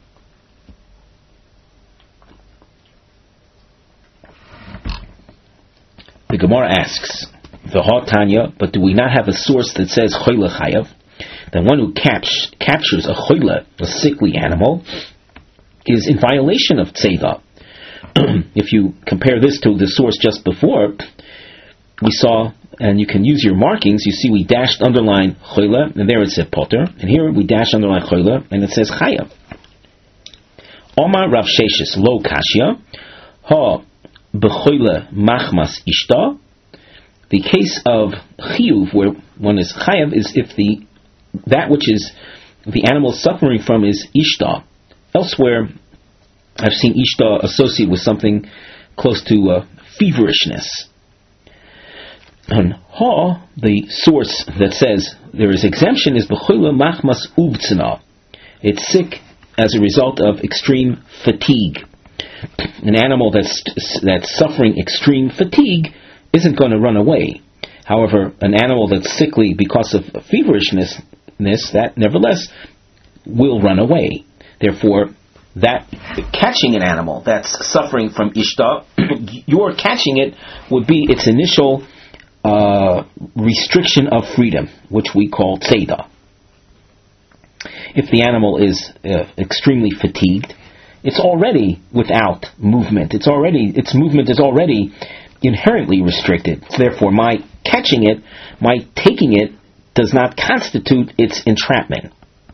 The Gemara asks, "V'ha Tanya, but do we not have a source that says choyle chayav? That one who catch, captures a choyle, a sickly animal, is in violation of tzeidah." If you compare this to the source just before, we saw, and you can use your markings, you see we dashed underline choyle, and there it said potter, and here we dash underline choyle, and it says chayav. Omar Rav Sheshes lo kashya, ha b'choyle machmas ishta. The case of chiyuv, where one is chayav, is if the that which is the animal suffering from is ishta. Elsewhere, I've seen ishta associated with something close to uh, feverishness. And ha, the source that says there is exemption, is b'choyle machmas ubtzana. It's sick as a result of extreme fatigue. An animal that's that's suffering extreme fatigue isn't going to run away. However, an animal that's sickly because of feverishness, that nevertheless will run away. Therefore, that catching an animal that's suffering from ishta, your catching it would be its initial uh, restriction of freedom, which we call tzeidah. If the animal is uh, extremely fatigued, it's already without movement. It's already its movement is already inherently restricted. Therefore, my catching it, my taking it, does not constitute its entrapment.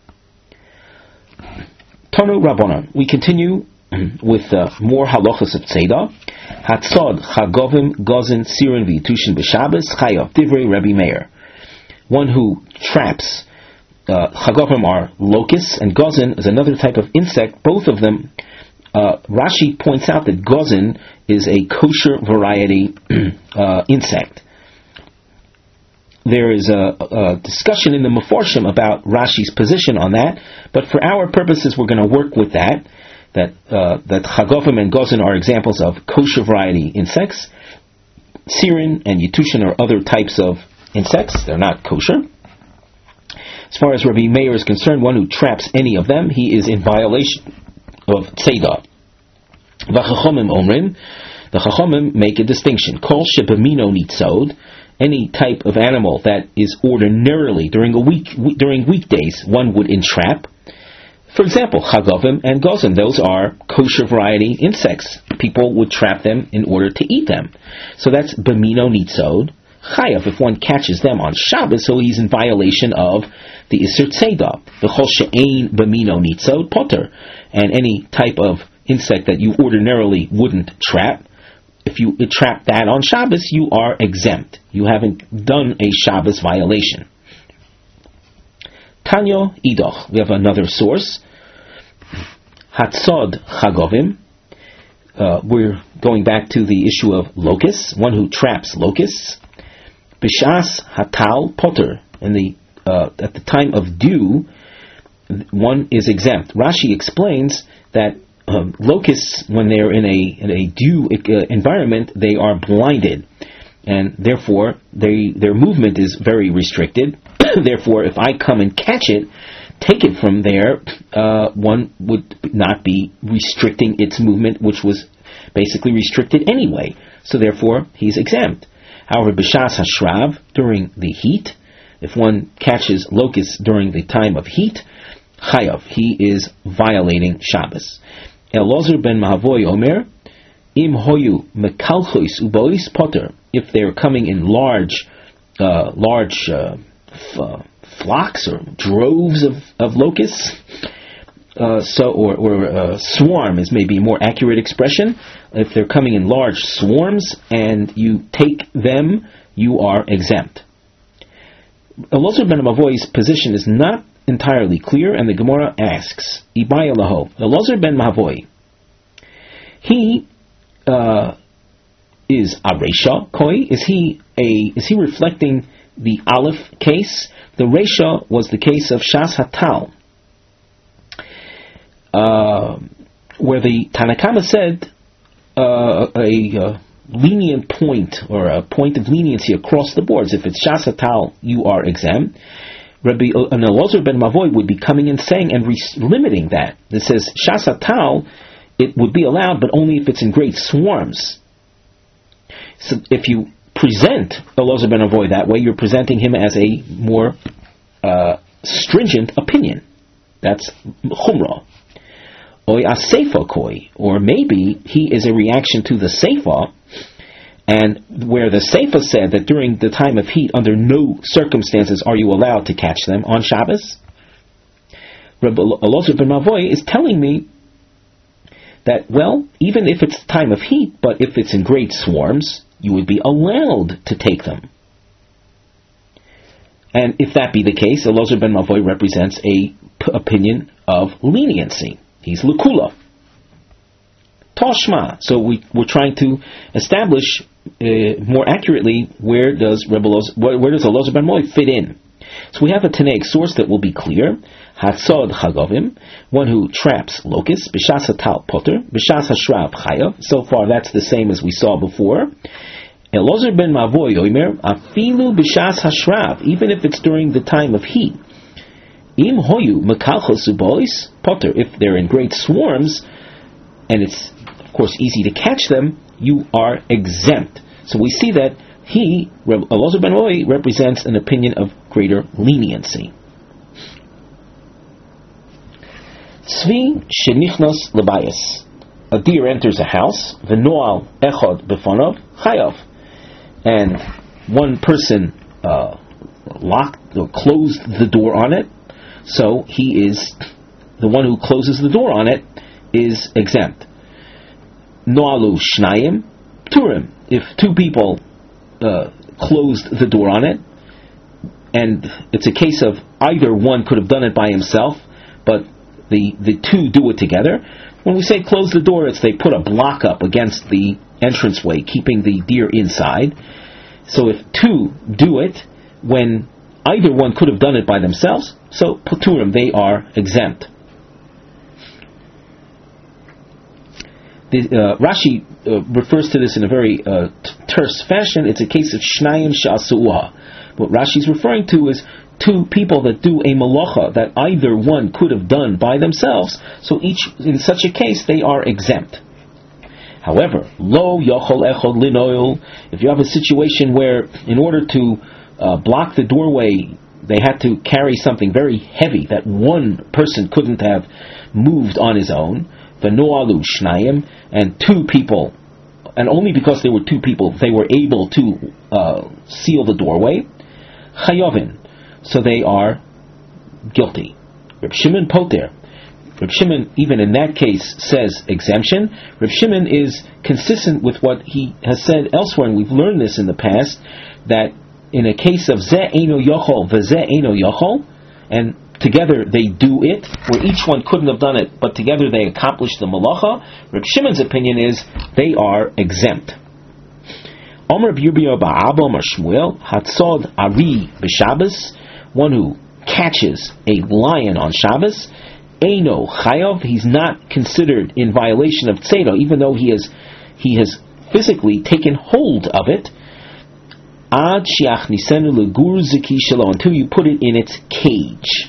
Tanu Rabbanan. We continue with uh, more halachas of tzeidah. Hatzod chagovim gozin sirin v'yitushin b'Shabbos chayav divrei Rabbi Meir. One who traps. Uh, Chagovim are locusts, and gozin is another type of insect. Both of them, uh, Rashi points out that gozin is a kosher variety uh, insect. There is a, a discussion in the Meforshim about Rashi's position on that, but for our purposes, we're going to work with that. That uh, that Chagovim and gozin are examples of kosher variety insects. Sirin and Yitushin are other types of insects; they're not kosher. As far as Rabbi Meir is concerned, one who traps any of them, he is in violation of tzeidah. V'chachomim omrim, the chachomim make a distinction. Kol shebamino nitzod, any type of animal that is ordinarily during a week during weekdays one would entrap. For example, chagovim and gozim, those are kosher variety insects. People would trap them in order to eat them. So that's bamino nitzod. Chayav, if one catches them on Shabbos, so he's in violation of the Isser Tzeidah. The Chol She'ein B'mino Nitzod Potter. And any type of insect that you ordinarily wouldn't trap, if you trap that on Shabbos, you are exempt. You haven't done a Shabbos violation. Tanyo Idoch. We have another source. Hatzod Chagovim. Uh, we're going back to the issue of locusts. One who traps locusts. B'shas hatal potter, and the uh, at the time of dew, one is exempt. Rashi explains that um, locusts, when they're in a in a dew uh, environment, they are blinded, and therefore they their movement is very restricted. Therefore, if I come and catch it, take it from there, uh, one would not be restricting its movement, which was basically restricted anyway. So therefore, he's exempt. However, b'shas hashrav, during the heat, if one catches locusts during the time of heat, chayav, he is violating Shabbos. Elazar ben Mahavoy Omer, im hoyu mekalchois ubois potter, if they're coming in large, uh, large uh, f- uh, flocks or droves of, of locusts, uh, so or, or uh, swarm is maybe a more accurate expression. If they're coming in large swarms and you take them, you are exempt. Elazar ben Mavoy's position is not entirely clear, and the Gemara asks, Ibaya Laho, Elazar ben Mavoy, he uh, is a Resha Koi? Is he a? Is he reflecting the Aleph case? The Resha was the case of Shas Hatal, uh, where the Tanakama said uh, a uh, lenient point, or a point of leniency across the boards. If it's Shas Hatal, you are exempt. Rabbi Elazar ben Mavoy would be coming and saying and re- limiting that. It says Shas Hatal, it would be allowed, but only if it's in great swarms. So if you present Elazar ben Mavoy that way, you're presenting him as a more uh, stringent opinion. That's Chumrah. Or a Seifa Koi, or maybe he is a reaction to the Seifa, and where the Seifa said that during the time of heat, under no circumstances are you allowed to catch them on Shabbos. Rabbi Elazar ben Mavoy is telling me that, well, even if it's time of heat, but if it's in great swarms, you would be allowed to take them. And if that be the case, Elazar ben Mavoy represents a p- opinion of leniency. He's Lukula. Toshma. So we, we're trying to establish uh, more accurately where does Rebbe Elazar, where, where does Elazar ben Mavoy fit in. So we have a Tanaic source that will be clear. Hatzod Chagovim, one who traps locusts, B'shas Hatal Potter, B'shas Hashrav Chayav. So far that's the same as we saw before. Elazar ben Mavoy Omer, Afilu B'shas Hashrav, even if it's during the time of heat. Im Hoyu Mekalchos Ubois Potter, if they're in great swarms, and it's of course easy to catch them, you are exempt. So we see that he, Elazar ben Mavoy, represents an opinion of greater leniency. Tzvi shenichnos lebayis. A deer enters a house. V'noal echad befonov chayav. And one person uh, locked or closed the door on it. So he is, the one who closes the door on it is exempt. Noalu shnayim turim. If two people uh, closed the door on it, and it's a case of either one could have done it by himself, but the the two do it together. When we say close the door, it's they put a block up against the entranceway, keeping the deer inside. So if two do it, when either one could have done it by themselves, so Paturim, they are exempt. The, uh, Rashi uh, refers to this in a very uh, t- terse fashion. It's a case of Shnayim Sha'asu'ah. What Rashi's referring to is two people that do a malacha that either one could have done by themselves, so each, in such a case, they are exempt. However, lo yochol echod linoil, if you have a situation where, in order to uh, block the doorway, they had to carry something very heavy that one person couldn't have moved on his own, the noalu shnayim, and two people, and only because there were two people, they were able to uh, seal the doorway, chayovin, so they are guilty. Reb Shimon Poter. Reb Shimon, even in that case, says exemption. Reb Shimon is consistent with what he has said elsewhere, and we've learned this in the past, that in a case of Zeh Eino Yochol, V'Zeh Eino Yochol, and together they do it, where each one couldn't have done it, but together they accomplish the malacha, Reb Shimon's opinion is they are exempt. Omer B'Yirbiyo Ba'Abba Omer Shmuel, Hatzod Ari B'Shabbos, one who catches a lion on Shabbos, Eino Chayav, he's not considered in violation of Tzeidah, even though he has he has physically taken hold of it, Ad Shiach Nisenu Legur Ziki Shelo, until you put it in its cage.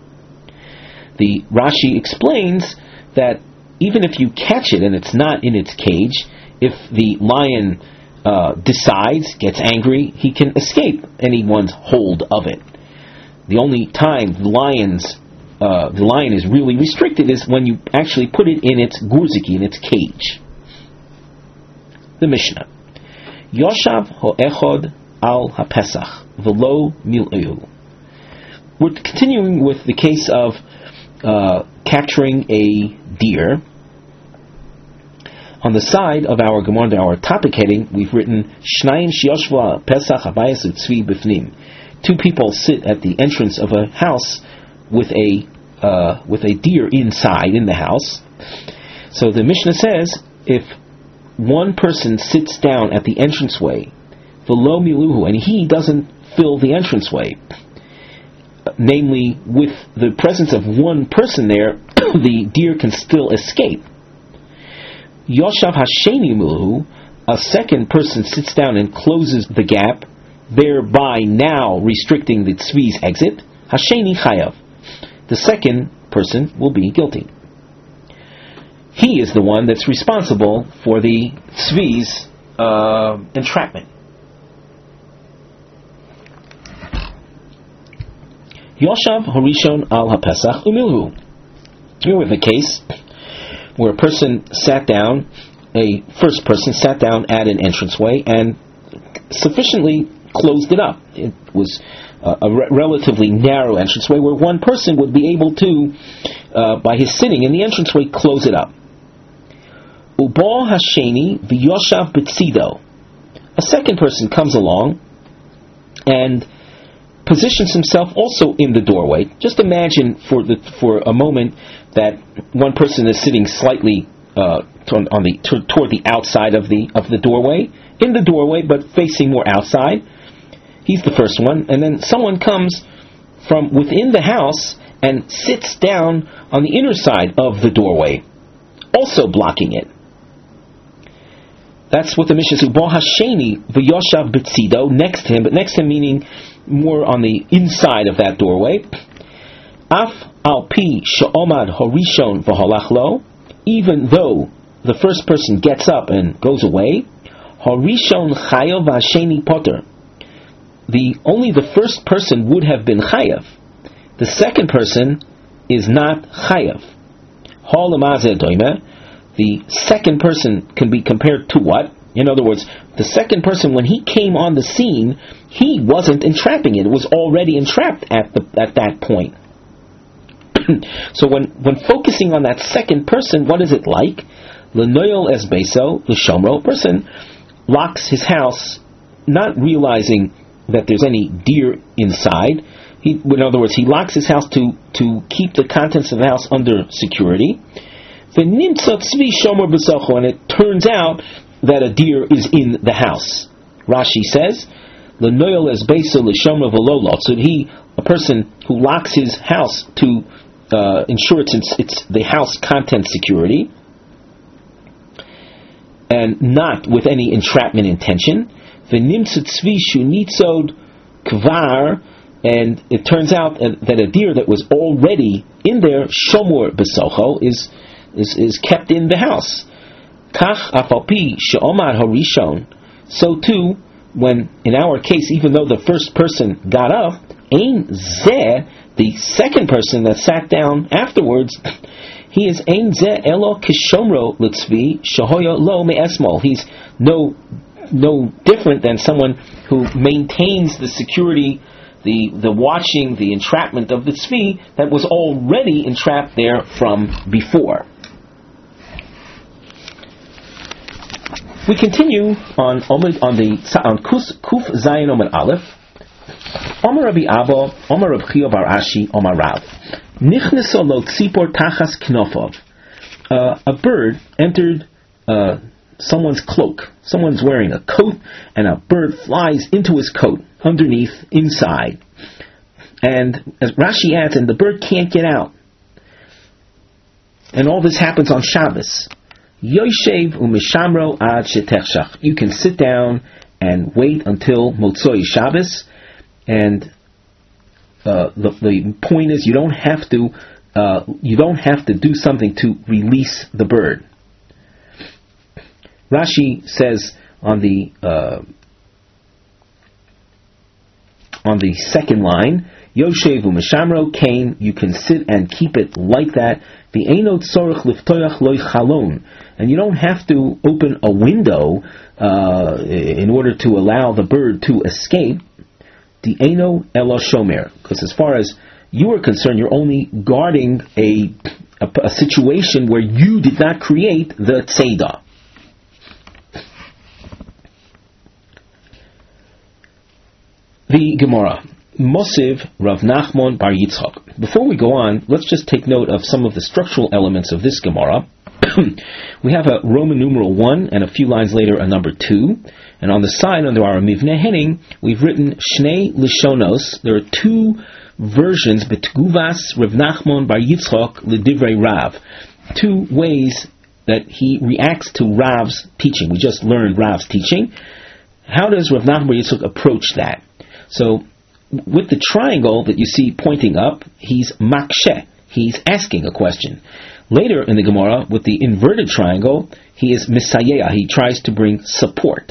The Rashi explains that even if you catch it and it's not in its cage, if the lion uh, decides, gets angry, he can escape anyone's hold of it. The only time the lion's uh, the lion is really restricted is when you actually put it in its gurziki, in its cage. The Mishnah. Yoshav ho'echod al ha'pesach v'lo mil'eu. We're continuing with the case of uh, capturing a deer. On the side of our Gemara, our topic heading, we've written Shnayim sheyoshva pesach habayis u'tzvi b'fnim. Two people sit at the entrance of a house with a uh, with a deer inside in the house. So the Mishnah says, if one person sits down at the entranceway, v'lo miluhu, and he doesn't fill the entranceway, namely, with the presence of one person there, the deer can still escape. Yoshav hasheni miluhu, a second person sits down and closes the gap, thereby now restricting the tzvi's exit. Hasheni chayav, the second person will be guilty. He is the one that's responsible for the tzvi's uh, entrapment. Yoshav Harishon al HaPesach Umilhu. Here we have a case where a person sat down, a first person sat down at an entranceway and sufficiently closed it up. It was uh, a re- relatively narrow entranceway where one person would be able to, uh, by his sitting in the entranceway, close it up. Ubo Hasheni v'Yoshav B'tzido. A second person comes along and positions himself also in the doorway. Just imagine for the for a moment that one person is sitting slightly uh, on the t- toward the outside of the of the doorway, in the doorway, but facing more outside. He's the first one, and then someone comes from within the house and sits down on the inner side of the doorway, also blocking it. That's what the Mishnah says. Bo hasheni v'yoshav b'tzido, next to him, but next to him meaning more on the inside of that doorway. Af al pi she'omad horishon v'holach lo, even though the first person gets up and goes away, horishon chayav v'hasheni poter. The only the first person would have been chayav. The second person is not chayav. Holamazeh doime. The second person can be compared to what? In other words, the second person, when he came on the scene, he wasn't entrapping it. It was already entrapped at the at that point. So when, when focusing on that second person, what is it like? L'noyol es beso, l'shomro, person locks his house, not realizing that there's any deer inside. He, in other words, he locks his house to, to keep the contents of the house under security. And it turns out that a deer is in the house. Rashi says, "L'noyel es beso l'shomer v'lo lot." So he, a person who locks his house to uh, ensure it's, it's the house content security, and not with any entrapment intention. V'nimtzat tzvi shu nitzod kvar, and it turns out that a deer that was already in there, shomor b'socho, is Is, is kept in the house. Kach afalpi she'omar harishon. So too, when in our case, even though the first person got up, ein zeh, the second person that sat down afterwards, he is ein zeh elo kishomro l'tzvi shehoya lo me'esmol. He's no no different than someone who maintains the security, the the watching, the entrapment of the tzvi that was already entrapped there from before. We continue on on the on Kuf Zayin Omer Aleph. Omer Rabbi Abba, Omer Rabbi Chia Bar Ashi, Omer Rav. Nichneso lo tzipor tachas knofov. A bird entered uh, someone's cloak. Someone's wearing a coat, and a bird flies into his coat, underneath, inside. And as Rashi adds, and the bird can't get out. And all this happens on Shabbos. Yoshev u'mishamro ad shetechshach. You can sit down and wait until Motzoi Shabbos, and uh, the, the point is you don't have to uh, you don't have to do something to release the bird. Rashi says on the uh, on the second line, Yoshev u'mishamro kain. You can sit and keep it like that. The einot tzorich liftoyach loy chalon, and you don't have to open a window uh, in order to allow the bird to escape. The eino elo shomer, because as far as you are concerned, you're only guarding a, a a situation where you did not create the tzeidah. The Gemara, Mosiv Rav Nachman Bar Yitzchak. before we go on, let's just take note of some of the structural elements of this Gemara. We have a Roman numeral one, and a few lines later a number two. And on the side, under our Mivneh Henning, we've written Shnei Lishonos. There are two versions, Betguvas Rav Nachman bar Yitzchok L'divrei Rav. Two ways that he reacts to Rav's teaching. We just learned Rav's teaching. How does Rav Nachman bar Yitzchok approach that? So, with the triangle that you see pointing up, he's makshe. He's asking a question. Later in the Gemara, with the inverted triangle, he is misayeh. He tries to bring support.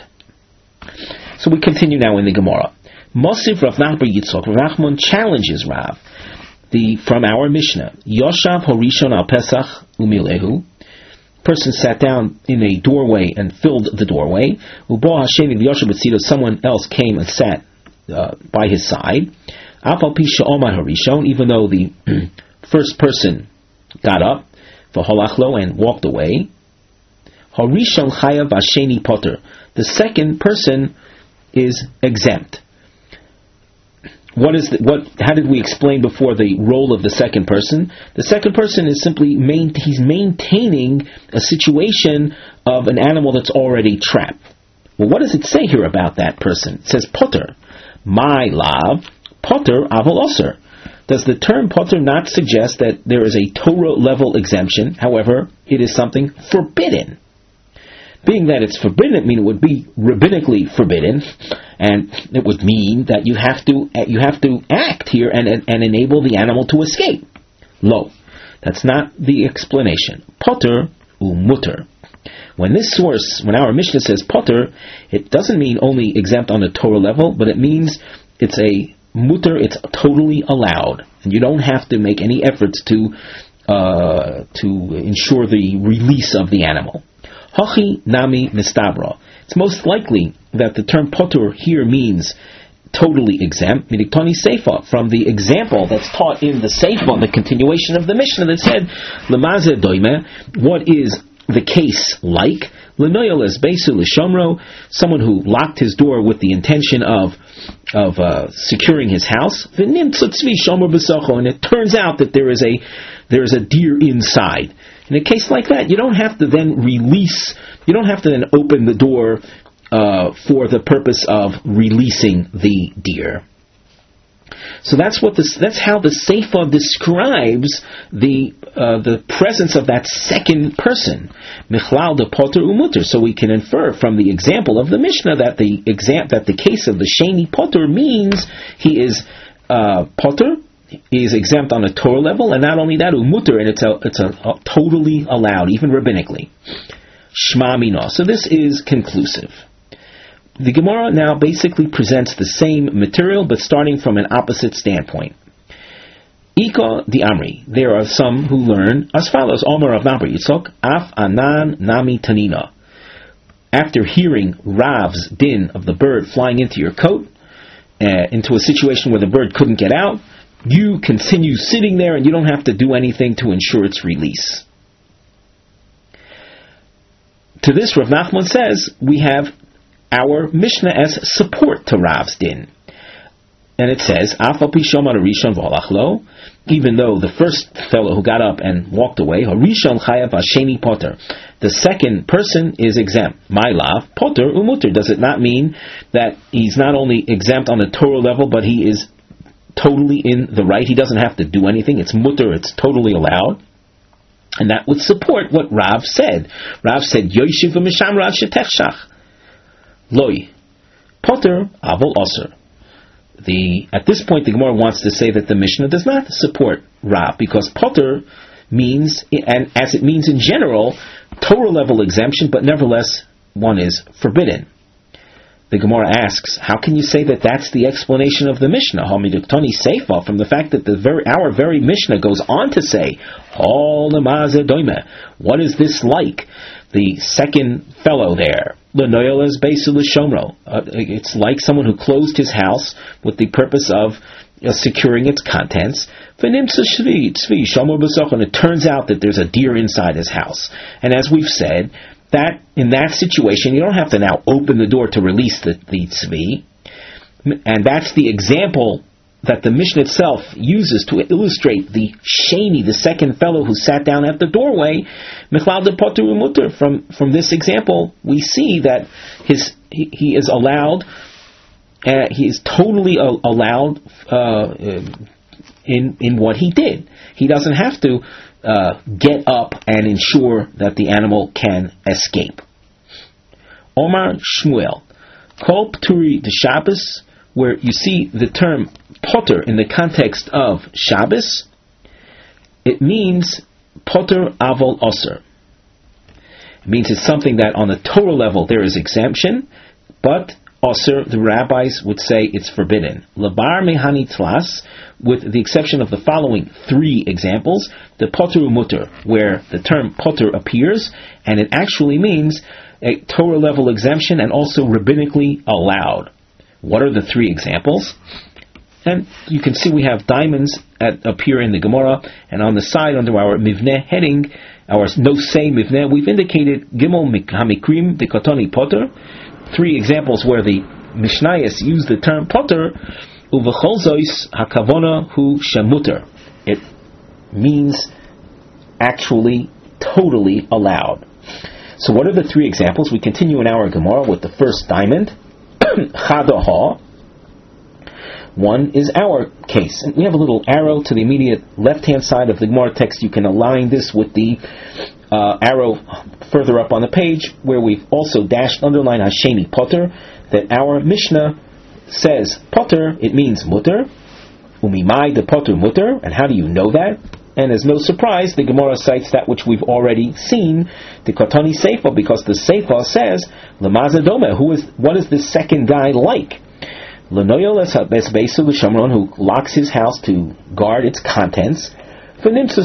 So we continue now in the Gemara. Mosif Rav Nachman bar Yitzchok. Rav Nachman challenges Rav the from our Mishnah. Yoshav Horishon al Pesach umilehu. Person sat down in a doorway and filled the doorway. Ubo Hashem Yoshav B'tzido. Someone else came and sat uh, by his side. Afal Pisha Omar Horishon. Even though the first person got up, v'holachlo, and walked away. Horishon chayav asheni poter. The second person is exempt. What is the, what? How did we explain before the role of the second person? The second person is simply main, he's maintaining a situation of an animal that's already trapped. Well, what does it say here about that person? It says poter, my lav, poter avol oser. Does the term poter not suggest that there is a Torah level exemption? However, it is something forbidden. Being that it's forbidden, it means it would be rabbinically forbidden, and it would mean that you have to you have to act here and and enable the animal to escape. Lo, that's not the explanation. Poter umuter. When this source, when our Mishnah says poter, it doesn't mean only exempt on the Torah level, but it means it's a muter, it's totally allowed, and you don't have to make any efforts to uh, to ensure the release of the animal. Hachi nami mistabra. It's most likely that the term poter here means totally exempt. Midiktani seifa, from the example that's taught in the seifa, the continuation of the Mishnah that said, Lemaze doime, what is the case like? Lenoyeles besu l'shomro, someone who locked his door with the intention of of uh, securing his house. V'nimtzot tzvi shomer b'socho, and it turns out that there is a there is a deer inside. In a case like that, you don't have to then release, you don't have to then open the door uh, for the purpose of releasing the deer. So that's what this, that's how the Seifa describes the uh, the presence of that second person, Michlal de Poter Umuter. So we can infer from the example of the Mishnah that the exam- that the case of the Sheni Poter means he is uh, Poter. He is exempt on a Torah level, and not only that, umuter, and it's a, it's a, a totally allowed, even rabbinically. Shma mina. So this is conclusive. The Gemara now basically presents the same material, but starting from an opposite standpoint. Ika di Amri. There are some who learn as follows: Omer of Rav Yitzchok, Af Anan Nami Tanina. After hearing Rav's din of the bird flying into your coat, uh, into a situation where the bird couldn't get out, you continue sitting there and you don't have to do anything to ensure its release. To this, Rav Nachman says, we have our Mishnah as support to Rav's din. And it says, Afal pi shomar harishon v'holachlo, even though the first fellow who got up and walked away, harishon chayav hasheni poter, the second person is exempt. My lav, poter umuter. Does it not mean that he's not only exempt on the Torah level, but he is totally in the right? He doesn't have to do anything. It's mutter, it's totally allowed. And that would support what Rav said. Rav said, Yoshiv v'misham Rav shetechshach. Loi. Poter avol oser. The, at this point, the Gemara wants to say that the Mishnah does not support Rav, because poter means, and as it means in general, Torah level exemption, but nevertheless, one is forbidden. The Gemara asks, how can you say that that's the explanation of the Mishnah? Hamiduktoni seifa, from the fact that the very, our very Mishnah goes on to say, what is this like? The second fellow there, Lenoyeles besu l'shomro. It's like someone who closed his house with the purpose of uh, securing its contents. And it turns out that there's a deer inside his house. And as we've said, that in that situation, you don't have to now open the door to release the, the tzvi. And that's the example that the Mishnah itself uses to illustrate the sheni, the second fellow who sat down at the doorway, Michlal de Poter Umuter. From from this example, we see that his he, he is allowed, uh, he is totally uh, allowed uh, in in what he did. He doesn't have to uh, get up and ensure that the animal can escape. Omar Shmuel, Kol Pturi de Shabbos, where you see the term potter in the context of Shabbos, it means potter avol osir. It means it's something that on the Torah level there is exemption, but osir, the rabbis would say it's forbidden. Labar mehani tlas, with the exception of the following three examples, the potter umuter, where the term potter appears, and it actually means a Torah level exemption and also rabbinically allowed. What are the three examples? And you can see we have diamonds at, appear in the Gemara, and on the side under our Mivneh heading, our no-say Mivneh, we've indicated Gimel Hamikrim de Katoni Potter, three examples where the Mishnayos use the term Potter, Uvechol Zois Hakavona Hu Shemuter. It means actually totally allowed. So what are the three examples? We continue in our Gemara with the first diamond, Chadaha. One is our case. And we have a little arrow to the immediate left-hand side of the Gemara text. You can align this with the uh, arrow further up on the page, where we've also dashed, underline Hasheni Potter, that our Mishnah says Potter, it means mutter. Umimai de Potter mutter. And how do you know that? And as no surprise, the Gemara cites that which we've already seen, the Katani Seifa, because the Seifa says, Lamazadome, who is, what is this second guy like? Lenoyol Esbesu L'Shamron, who locks his house to guard its contents. And it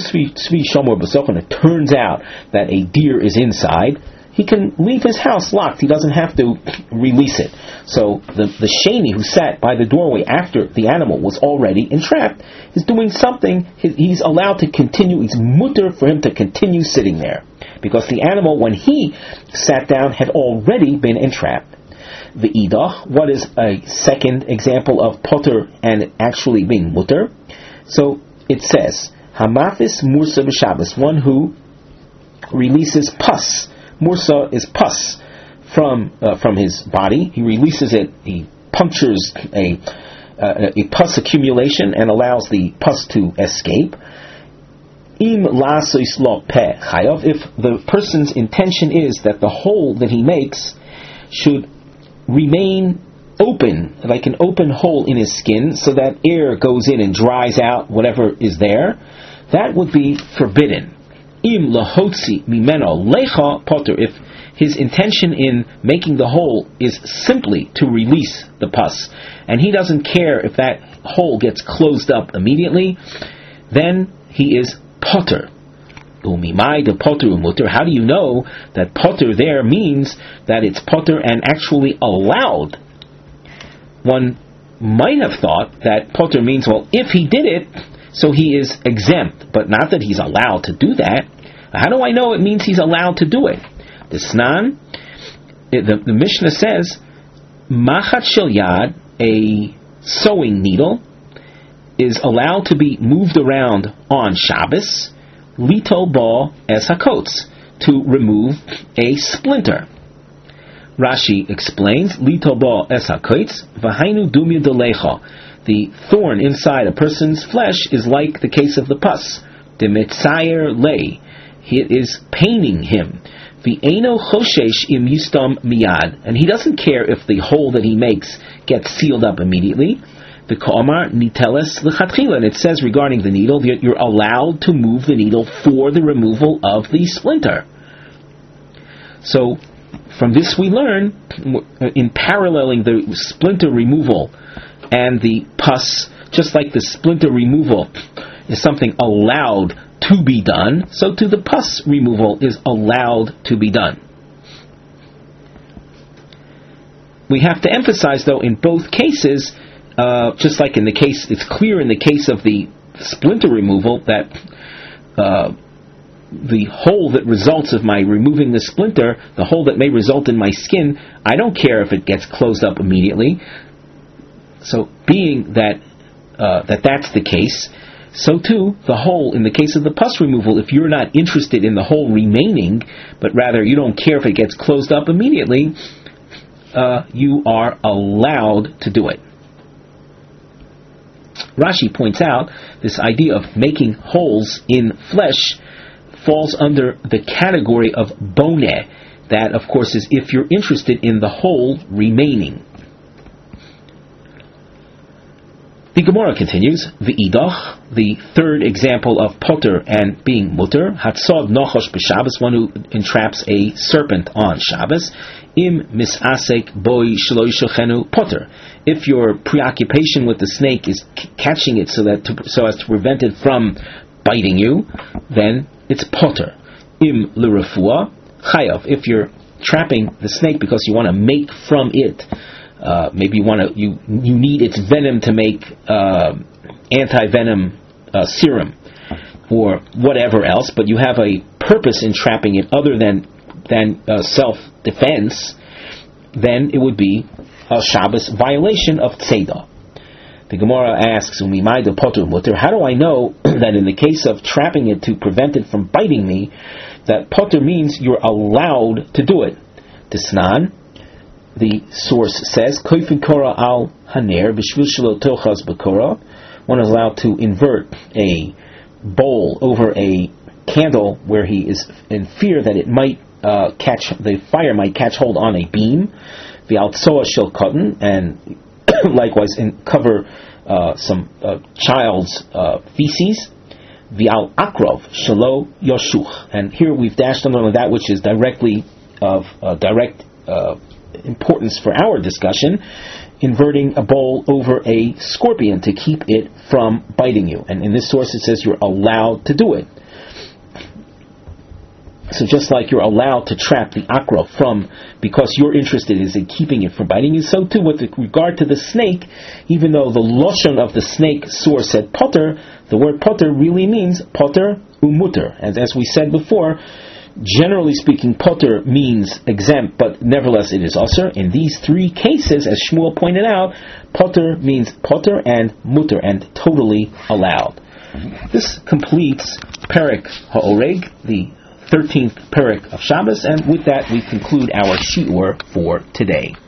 turns out that a deer is inside, he can leave his house locked. He doesn't have to release it. So the, the sheni who sat by the doorway after the animal was already entrapped is doing something. He's allowed to continue. It's mutter for him to continue sitting there, because the animal, when he sat down, had already been entrapped. The idah, what is a second example of potter and actually being mutter? So it says, Hamafis Mursa b'Shabbos, one who releases pus. Mursa is pus from uh, from his body. He releases it. He punctures a uh, a pus accumulation and allows the pus to escape. Im lasois lo peh chayav. If the person's intention is that the hole that he makes should remain open, like an open hole in his skin, so that air goes in and dries out whatever is there, that would be forbidden. Im lahotzi mimeno lecha potter. If his intention in making the hole is simply to release the pus, and he doesn't care if that hole gets closed up immediately, then he is potter. Umimai de potter umuter. How do you know that potter there means that it's potter and actually allowed? One might have thought that potter means, well, if he did it, so he is exempt, but not that he's allowed to do that. How do I know it means he's allowed to do it? The Snan, the, the Mishnah says, Machat shel yad, a sewing needle, is allowed to be moved around on Shabbos, lito ba es hakots, to remove a splinter. Rashi explains, lito ba es hakots, v'hainu dumya delecha. The thorn inside a person's flesh is like the case of the pus. The mitzayer lay. It is paining him. V'eino choshesh im yistam miyad. And he doesn't care if the hole that he makes gets sealed up immediately. The ka'amar niteles l'chatchila. And it says regarding the needle that you're allowed to move the needle for the removal of the splinter. So, from this we learn, in paralleling the splinter removal and the pus, just like the splinter removal is something allowed to be done, so too the pus removal is allowed to be done. We have to emphasize, though, in both cases, uh, just like in the case, it's clear in the case of the splinter removal that uh, the hole that results of my removing the splinter, the hole that may result in my skin, I don't care if it gets closed up immediately. So, being that uh, that that's the case, so too the hole in the case of the pus removal. If you're not interested in the hole remaining, but rather you don't care if it gets closed up immediately, uh, you are allowed to do it. Rashi points out this idea of making holes in flesh falls under the category of boneh. That, of course, is if you're interested in the hole remaining. The Gemara continues, V'idach, the third example of potter and being mutter, hatzod nochosh b'Shabbos, one who entraps a serpent on Shabbos, im misasek boi shelo yishochenu potter. If your preoccupation with the snake is c- catching it so that to, so as to prevent it from biting you, then it's potter. Im l'refuah chayav. If you're trapping the snake because you want to make from it, uh, maybe you want to you you need its venom to make uh, anti-venom uh, serum or whatever else, but you have a purpose in trapping it other than than uh, self-defense, then it would be a Shabbos violation of tzeidah. The Gemara asks, "Umimayda potter mutter." How do I know that in the case of trapping it to prevent it from biting me, that potter means you're allowed to do it? Tisnan, the source says, "Koifin kora al haner b'shvil shelo tochas b'kora." One is allowed to invert a bowl over a candle where he is in fear that it might uh, catch the fire might catch hold on a beam. The altsoa shel cotton, and likewise in cover uh, some uh, child's uh, feces. V'al akrov shelo yoshuch, and here we've dashed on that which is directly of uh, direct uh, importance for our discussion, inverting a bowl over a scorpion to keep it from biting you. And in this source it says you're allowed to do it. So just like you're allowed to trap the akra from, because you're interested is in keeping it from biting you, so too with regard to the snake, even though the loshon of the snake source said potter, the word potter really means potter umutter. And as we said before, generally speaking, potter means exempt, but nevertheless it is usher. In these three cases, as Shmuel pointed out, potter means potter and mutter, and totally allowed. This completes Perek Ha'oreg, the thirteenth Perek of Shabbos, and with that we conclude our shiur for today.